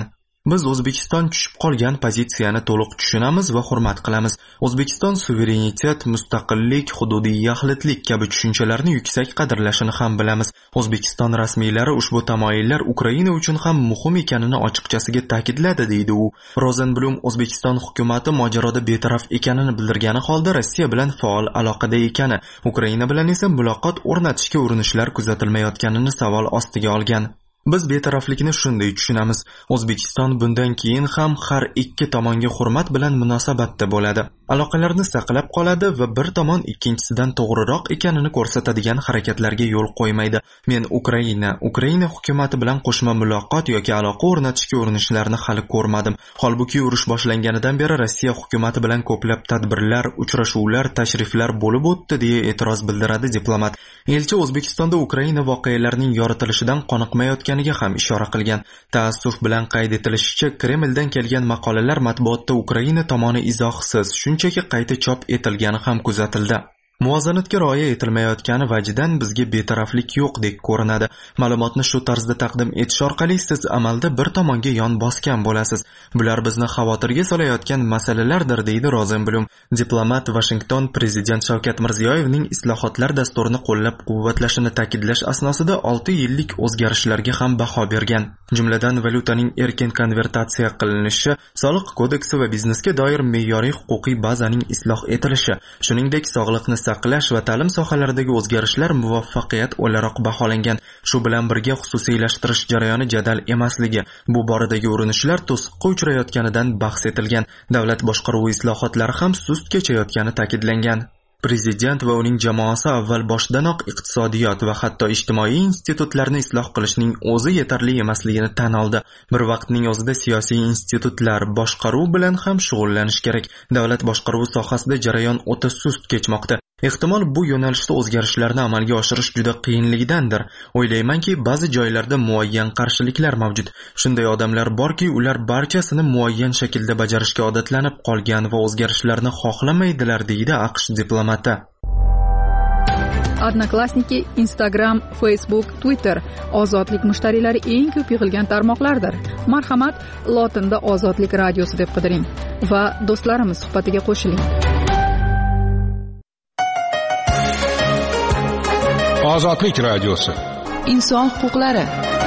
Biz O'zbekiston tushib qolgan pozitsiyani to'liq tushunamiz va hurmat qilamiz. O'zbekiston suverenitet, mustaqillik, hududiy yaxlitlik kabi tushunchalarni yuksak qadrlashini ham bilamiz. O'zbekiston rasmiylari ushbu tamoyillar Ukraina uchun ham muhim ekanini ochiqchasiga ta'kidladi, deydi u. Rozenblum O'zbekiston hukumatı mojaroda betaraf ekanini bildirgani holda Rossiya bilan faol aloqada ekani, Ukraina bilan esa muloqot o'rnatishga urinishlar kuzatilmayotganini savol ostiga olgan. Biz betaraflikni shunday tushunamiz. O'zbekiston bundan keyin ham har ikki tomonga hurmat bilan munosabatda bo'ladi. Aloqalarni saqlab qoladi va bir tomon ikkinchisidan to'g'riroq ekanini ko'rsatadigan harakatlarga yo'l qo'ymaydi. Men Ukraina, Ukraina hukumati bilan qo'shma muloqot yoki aloqa o'rnatishga urinishlarini hali ko'rmadim. Holbuki urush boshlanganidan beri Rossiya hukumati bilan ko'plab tadbirlar, uchrashuvlar, tashriflar bo'lib o'tdi, deya e'tiroz bildiradi diplomat. Elchi O'zbekistonda Ukraina voqealarining yoritilishidan qoniqmayotganiga ham ishora qilgan. Taassuf bilan qayd etilishicha, Kremldan kelgan maqolalar matbuotda Ukraina tomoni izohsiz, shunchaki qayta chop etilgani ham kuzatildi. Muvozanatga rioya etilmayotgani vajidan bizga betaraflik yo'qdek ko'rinadi. Ma'lumotni shu tarzda taqdim etish orqali siz amalda bir tomonga yon bosgan bo'lasiz. Bular bizni xavotirga solayotgan masalalardir, deydi Rozenblum. Diplomat Washington prezident Shavkat Mirziyoyevning islohotlar dasturini qo'llab-quvvatlashini ta'kidlash asnosida olti yillik o'zgarishlarga ham baho bergan. Jumladan valyutaning erkin konvertatsiya qilinishi, soliq kodeksi va biznesga doir me'yoriy huquqiy bazaning isloh etilishi, shuningdek sog'liqni saqlash va ta'lim sohalaridagi o'zgarishlar muvaffaqiyat o'laroq baholangan. Shu bilan birga xususiylashtirish jarayoni jadal emasligi, bu boradagi urinishlar to'siqqa uchrayotganidan bahs etilgan. Davlat boshqaruvi islohotlari ham sust kechayotgani ta'kidlangan. Prezident va uning jamoasi avval boshdanoq iqtisodiyot va hatto ijtimoiy institutlarni isloh qilishning o'zi yetarli emasligini tan oldi. Bir vaqtning o'zida siyosiy institutlar boshqaruv bilan ham shug'ullanish kerak. Davlat boshqaruvi sohasida jarayon o'ta sust kechmoqda. Ehtimol bu yo'nalishda o'zgarishlarni amalga oshirish juda qiyinligidandir. O'ylaymanki, ba'zi joylarda muayyan qarshiliklar mavjud. Shunday odamlar borki, ular barchasini muayyan shaklda bajarishga odatlanib qolgan va o'zgarishlarni xohlamaydilar, deydi AQSh diplomati. Odnoklassniki, Instagram, Facebook, Twitter ozodlik mushtariylari eng ko'p yig'ilgan tarmoqlardir. Marhamat, lotinda Ozodlik radiosi deb qidiring va do'stlarimiz suhbatiga qo'shiling. Ozodlik radiosi. Inson huquqlari.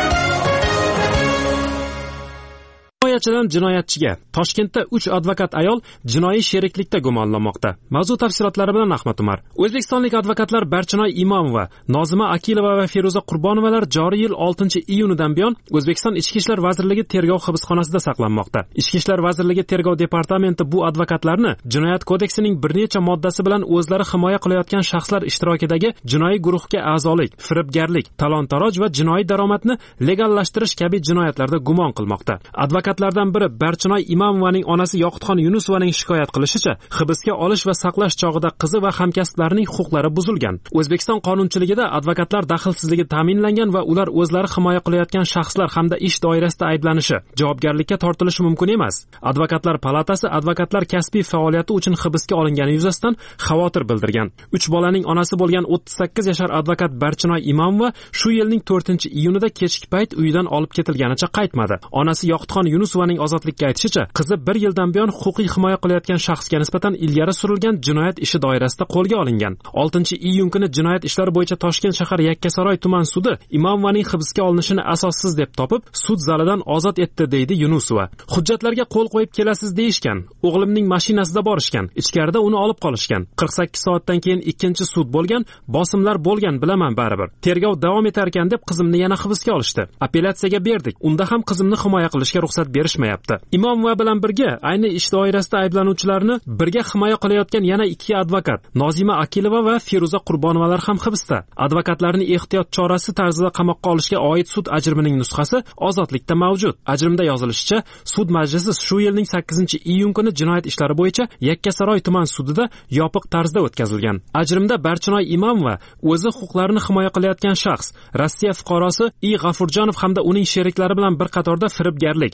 Jinoyatchidan jinoyatchiga. Toshkentda uch advokat ayol jinoiy sheriklikda gumonlanmoqda. Mavzu tafsilotlari bilan Ahmad Umar. O'zbekistonlik advokatlar Barchinoy Imomova, Nozima Akilova va Feruza Qurbonovalar joriy yil oltinchi iyunidan buyon O'zbekiston Ichki ishlar vazirligi tergov hibsxonasida saqlanmoqda. Ichki ishlar vazirligi tergov departamenti bu advokatlarni Jinoyat kodeksining bir necha moddasi bilan o'zlari himoya qilayotgan shaxslar ishtirokidagi jinoiy guruhga a'zolik, firibgarlik, talon-taroj va jinoiy daromadni legallashtirish kabi jinoyatlarda gumon qilmoqda. Advokatlardan biri Barchinoy Imomovaning onasi Yoqutxon Yunusovaning shikoyat qilishicha, hibsga olish va saqlash chog'ida qizi va hamkasblarining huquqlari buzilgan. O'zbekiston qonunchiligida advokatlar daxlsizligi ta'minlangan va ular o'zlari himoya qilayotgan shaxslar hamda ish doirasida ayblanishi, javobgarlikka tortilishi mumkin emas. Advokatlar palatasi advokatlar kasbiy faoliyati uchun hibsga olingani yuzasidan xavotir bildirgan. uch bolaning onasi bo'lgan o'ttiz sakkiz yashar advokat Barchinoy Imomova shu yilning to'rtinchi iyunida kechki payt uyidan olib ketilganicha qaytmadi. Onasi Yoqutxon Yunusovaning ozodlikka aytishicha, qizi bir yildan buyon huquqiy himoya qilayotgan shaxsga nisbatan ilgari surilgan jinoyat ishi doirasida qo'lga olingan. oltinchi iyun kuni jinoyat ishlari bo'yicha Toshkent shahar Yakkasaroy tuman sudi Imomovaning hibsga olinishini asossiz deb topib, sud zalidan ozod etdi, deydi Yunusova. Hujjatlarga qo'l qo'yib kelasiz deyishgan. O'g'limning mashinasida borishgan. Ichkarida uni olib qolishgan. qirq sakkiz soatdan keyin ikkinchi sud bo'lgan, bosimlar bo'lgan, bilaman baribir. Tergov davom etar ekan deb qizimni yana hibsga olishdi. Apellyatsiyaga berdik. Unda ham qizimni himoya qilishga ruxsat berishmayapti. Imomova bilan birga ayni ish doirasida ayblanuvchilarni birga himoya qilayotgan yana ikki advokat, Nozima Akilova va Feruza Qurbonovalar ham hibsda. Advokatlarning ehtiyot chorasi tarzida qamoqqa olishga oid sud ajrimining nusxasi ozodlikda mavjud. Ajrimda yozilishicha, sud majlisi shu yilning sakkizinchi iyun kuni jinoyat ishlari bo'yicha Yakkasaroy tuman sudida yopiq tarzda o'tkazilgan. Ajrimda Barchinoy Imomova o'zi huquqlarini himoya qilayotgan shaxs, Rossiya fuqarosi I. G'afurjonov hamda uning sheriklari bilan bir qatorda firibgarlik, talon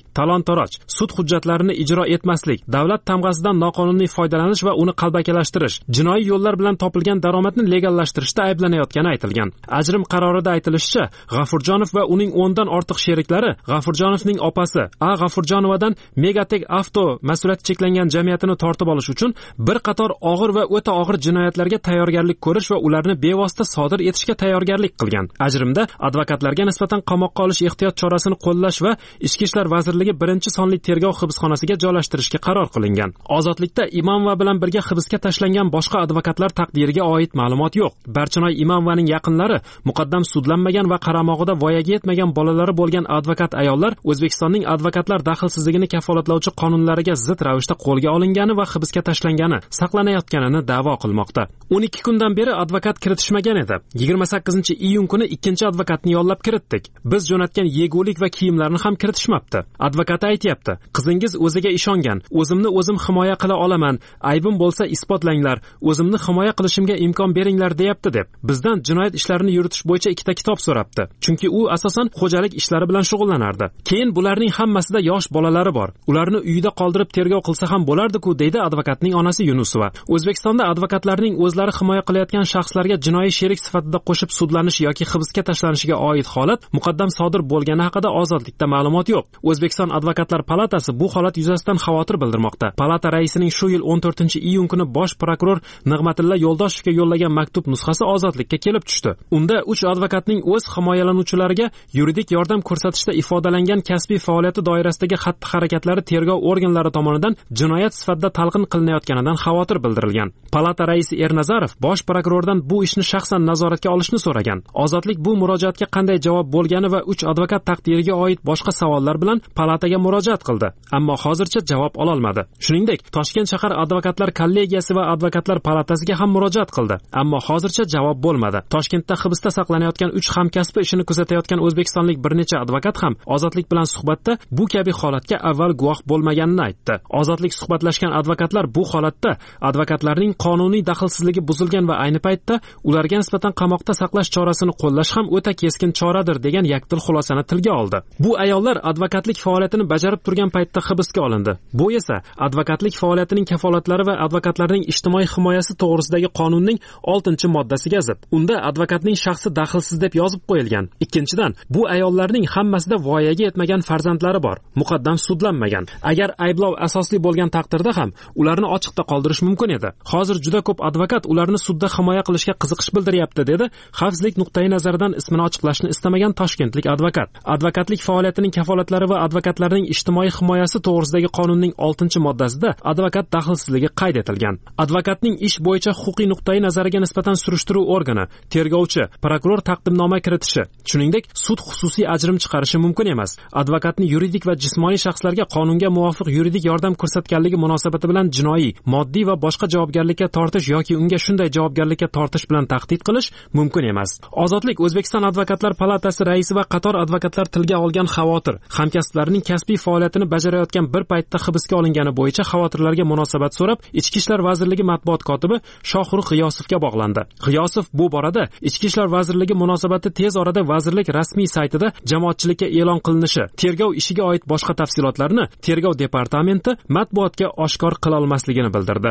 talon-toroj, sud hujjatlarini ijro etmaslik, davlat tamg'asidan noqonuniy foydalanish va uni qalbakilashtirish, jinoiy yo'llar bilan topilgan daromadni legallashtirishda ayblanayotgani aytilgan. Ajrim qarorida aytilishicha, G'afurjonov va uning o'ndan ortiq sheriklari G'afurjonovning opasi A G'afurjonovadan Megatek Avto mas'uliyati cheklangan jamiyatini tortib olish uchun bir qator og'ir va o'ta og'ir jinoyatlarga tayyorgarlik ko'rish va ularni bevosita sodir etishga tayyorgarlik qilgan. Ajrimda advokatlarga nisbatan qamoqqa olish ehtiyot chorasini qo'llash va Ichki ishlar vazirligi birinchi sonli tergov hibsxonasiga joylashtirishga qaror qilingan. Ozodlikda Imonova bilan birga hibsga tashlangan boshqa advokatlar taqdiriga oid ma'lumot yo'q. Barchinoy Imonovaning yaqinlari muqaddam sudlanmagan va qaramog'ida voyaga yetmagan bolalari bo'lgan advokat ayollar O'zbekistonning advokatlar daxlsizligini kafolatlovchi qonunlariga zid ravishda qo'lga olingani va hibsga tashlangani, saqlanayotganini da'vo qilmoqda. o'n ikki kundan beri advokat kiritishmagan edi. yigirma sakkizinchi iyun kuni ikkinchi advokatni yollab kiritdik. Biz jo'natgan yegulik va kiyimlarni ham kiritishmabdi. Advokat aytayapti: "Qizingiz o'ziga ishongan. O'zimni o'zim himoya qila olaman. Aybim bo'lsa isbotlanglar. O'zimni himoya qilishimga imkon beringlar", deyapti deb. Bizdan jinoyat ishlarini yuritish bo'yicha ikkita kitob so'rabdi. Chunki u asosan xo'jalik ishlari bilan shug'ullanardi. Keyin bularning hammasida yosh bolalari bor. Ularni uyida qoldirib tergov qilsa ham bo'lardi-ku, deydi advokatning onasi Yunusova. O'zbekistonda advokatlarning o'zlari himoya qilayotgan shaxslarga jinoiy sherik sifatida qo'shib sudlanish yoki hibsga tashlanishiga oid holat muqaddam sodir bo'lgani haqida Ozodlikda ma'lumot yo'q. O'zbekiston Advokatlar palatasi bu holat yuzasidan xavotir bildirmoqda. Palata raisining shu yil o'n to'rtinchi iyun kuni bosh prokuror Nig'matilla Yo'ldoshevga yo'llagan maktub nusxasi Ozodlikka kelib tushdi. Unda uch advokatning o'z himoyalanuvchilariga yuridik yordam ko'rsatishda ifodalangan kasbiy faoliyati doirasidagi xatti-harakatlari tergov organlari tomonidan jinoyat sifatida talqin qilinayotganidan xavotir bildirilgan. Palata raisi Ernazarov bosh prokurordan bu ishni shaxsan nazoratga olishni so'ragan. Ozodlik bu murojaatga qanday javob bo'lgani va uch advokat taqdiriga oid boshqa savollar bilan palataga murojaat qildi, ammo hozircha javob ola olmadi. Shuningdek, Toshkent shahar advokatlar kollegiyasi va advokatlar palatasiga ham murojaat qildi, ammo hozircha javob bo'lmadi. Toshkentda hibsda saqlanayotgan uch hamkasbi ishini kuzatayotgan o'zbekistonlik bir necha advokat ham Ozodlik bilan suhbatda bu kabi holatga avval guvoh bo'lmaganini aytdi. Ozodlik suhbatlashgan advokatlar bu holatda advokatlarning qonuniy daxlsizligi buzilgan va ayni paytda ularga nisbatan qamoqda saqlash chorasini qo'llash ham o'ta keskin choradir degan yakdil xulosani tilga oldi. Bu ayollar advokatlik faoliyatini bajarib turgan paytda hibsga olindi. Bu esa advokatlik faoliyatining kafolatlari va advokatlarning ijtimoiy himoyasi to'g'risidagi qonunning oltinchi moddasiga zid. Unda advokatning shaxsi daxlsiz deb yozib qo'yilgan. Ikkinchidan, bu ayollarning hammasida voyaga yetmagan farzandlari bor, muqaddam sudlanmagan. Agar ayblov asosli bo'lgan taqdirda ham ularni ochiqda qoldirish mumkin edi. Hozir juda ko'p advokat ularni sudda himoya qilishga qiziqish bildiryapti, dedi xavfsizlik nuqtai nazaridan ismini ochiqlashni istamagan toshkentlik advokat. Advokatlik faoliyatining kafolatlari va advokatlarning ijtimoiy himoyasi to'g'risidagi qonunning oltinchi moddasida advokat daxlsizligi qayd etilgan. Advokatning ish bo'yicha huquqiy nuqtai nazariga nisbatan surishtiruv organi, tergovchi, prokuror taqdimnoma kiritishi, shuningdek, sud xususiy ajrim chiqarishi mumkin emas. Advokatni yuridik va jismoniy shaxslarga qonunga muvofiq yuridik yordam ko'rsatganligi munosabati bilan jinoiy, moddiy va boshqa javobgarlikka tortish yoki unga shunday javobgarlikka tortish bilan tahdid qilish mumkin emas. Ozodlik O'zbekiston Advokatlar palatasi raisi va qator advokatlar tilga olgan xavotir, hamkasblarining kasbiy faoliyatini bajarayotgan bir paytda hibsga olingani bo'yicha xavotirlarga munosabat so'rab, Ichki ishlar vazirligi matbuot kotibi Shohruh G'iyosovga bog'landi. G'iyosov bu borada Ichki ishlar vazirligi munosabati tez orada vazirlik rasmiy saytida jamoatchilikka e'lon qilinishi, tergov ishiga oid boshqa tafsilotlarni tergov departamenti matbuotga oshkor qila olmasligini bildirdi.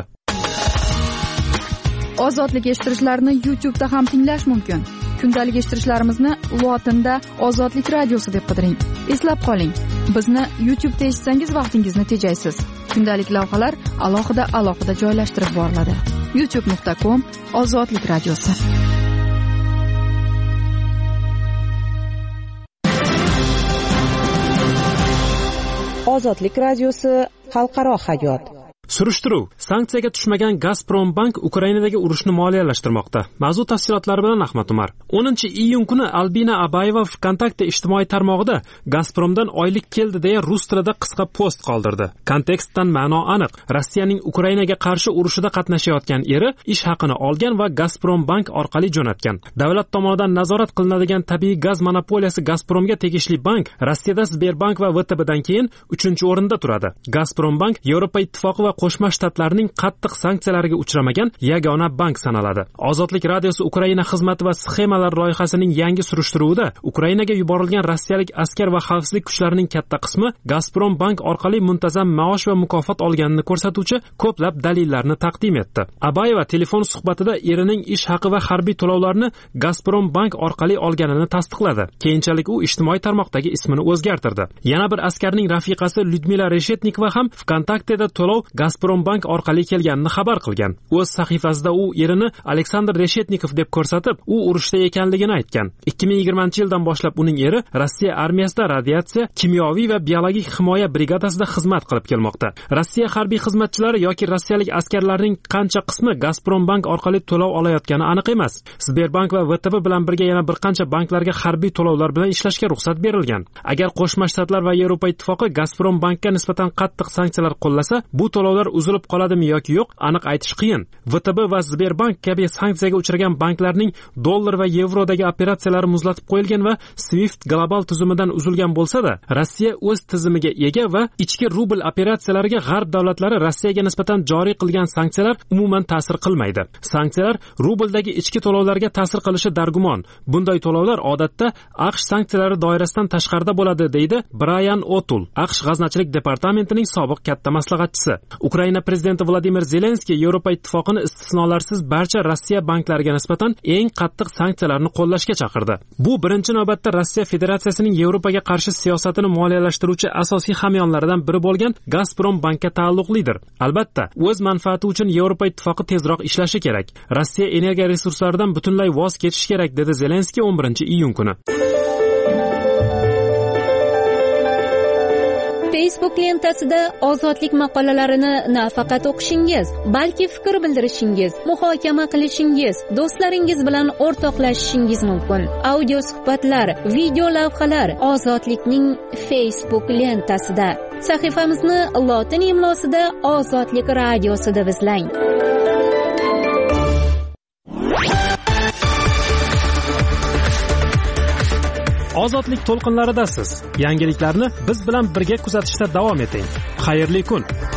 Ozodlik eshittirichlarini YouTube'da ham tinglash mumkin. Kundalik eshittirishlarimizni lotinda Ozodlik radiosi deb qidiring. Eslab qoling, bizni YouTube'da eshitsangiz vaqtingizni tejaysiz. Kundalik lavhalar alohida alohida joylashtirib boriladi. youtube nuqta com Ozodlik radiosi. Ozodlik radiosi xalqaro hayot. Surishtiruv: sanksiyaga tushmagan Gazprom Bank Ukrainadagi urushni moliyalashtirmoqda. Mavzu tafsilotlari bilan Ahmad Umar. o'ninchi iyun kuni Albina Abayeva Vkontakte ijtimoiy tarmog'ida Gazpromdan oylik keldi deya rus tilida qisqa post qoldirdi. Kontekstdan ma'no aniq. Rossiyaning Ukrainaga qarshi urushida qatnashayotgan eri ish haqini olgan va Gazprom Bank orqali jo'natgan. Davlat tomonidan nazorat qilinadigan tabiiy gaz monopoliyasi Gazpromga tegishli bank Rossiyada Sberbank va V T Bdan keyin uchinchi o'rinda turadi. Gazprom Bank Yevropa Ittifoqi va Qo'shma Shtatlarning qattiq sanksiyalarga uchramagan yagona bank sanaladi. Ozodlik radiosi Ukraina xizmati va sxemalar loyihasining yangi surishtiruvida Ukrainaga yuborilgan rossiyalik askar va xavfsizlik kuchlarining katta qismi Gazprom bank orqali muntazam maosh va mukofot olganini ko'rsatuvchi ko'plab dalillarni taqdim etdi. Abayeva telefon suhbatida erining ish haqi va harbiy to'lovlarni Gazprom bank orqali olganini tasdiqladi. Keyinchalik u ijtimoiy tarmoqdagi ismini o'zgartirdi. Yana bir askarning rafiqasi Lyudmila Reshetnikova ham VKontakteda to'lov Gazprom bank orqali kelganini xabar qilgan. O'z sahifasida u erini Aleksandr Reshetnikov deb ko'rsatib, u urushda ekanligini aytgan. ikki ming yigirmanchi yildan boshlab uning eri Rossiya armiyasida radiatsiya, kimyoviy va biologik himoya brigadasida xizmat qilib kelmoqda. Rossiya harbiy xizmatchilari yoki rossiyalik askarlarning qancha qismi Gazprom bank orqali to'lov olayotgani aniq emas. Sberbank va V T B bilan birga yana bir qancha banklarga harbiy to'lovlar bilan ishlashga ruxsat berilgan. Agar Qo'shma Shtatlar va Yevropa ittifoqi Gazprom bankka nisbatan qattiq sanksiyalar qo'llasa, bu to'lovlar uzilib qoladimi yoki yo'q, aniq aytish qiyin. V T B va Sberbank kabi sanksiyaga uchragan banklarning dollar va yevrodagi operatsiyalari muzlatib qo'yilgan va Swift global tuzumidan uzilgan bo'lsa-da, Rossiya o'z tizimiga ega va ichki rubl operatsiyalariga g'arb davlatlari Rossiyaga nisbatan joriy qilgan sanksiyalar umuman ta'sir qilmaydi. Sanksiyalar rubldagi ichki to'lovlarga ta'sir qilishi dargumon. Bunday to'lovlar odatda AQSh sanksiyalari doirasidan tashqarida bo'ladi, deydi Brian O'Toole, AQSh g'aznachilik departamentining sobiq katta maslahatchisi. Ukraina prezidenti Vladimir Zelenskiy Yevropa ittifoqini istisnolarsiz barcha Rossiya banklariga nisbatan eng qattiq sanksiyalarni qo'llashga chaqirdi. Bu birinchi navbatda Rossiya Federatsiyasining Yevropaga qarshi siyosatini moliyalashtiruvchi asosiy hamyonlaridan biri bo'lgan Gazprom bankka taalluqlidir. Albatta, o'z manfaati uchun Yevropa ittifoqi tezroq ishlashi kerak. Rossiya energiya resurslaridan butunlay voz kechish kerak, dedi Zelenskiy o'n birinchi iyun kuni. Facebook lentasida ozodlik maqolalarini nafaqat o'qishingiz, balki fikr bildirishingiz, muhokama qilishingiz, do'stlaringiz bilan o'rtoqlashishingiz mumkin. Audio suhbatlar, video lavhalar Ozodlikning Facebook lentasida. Sahifamizni lotin imlosida Ozodlik radiosi deb izlang. Ozodlik to'lqinlaridasiz. Yangiliklarni biz bilan birga kuzatishda davom eting. Xayrli kun.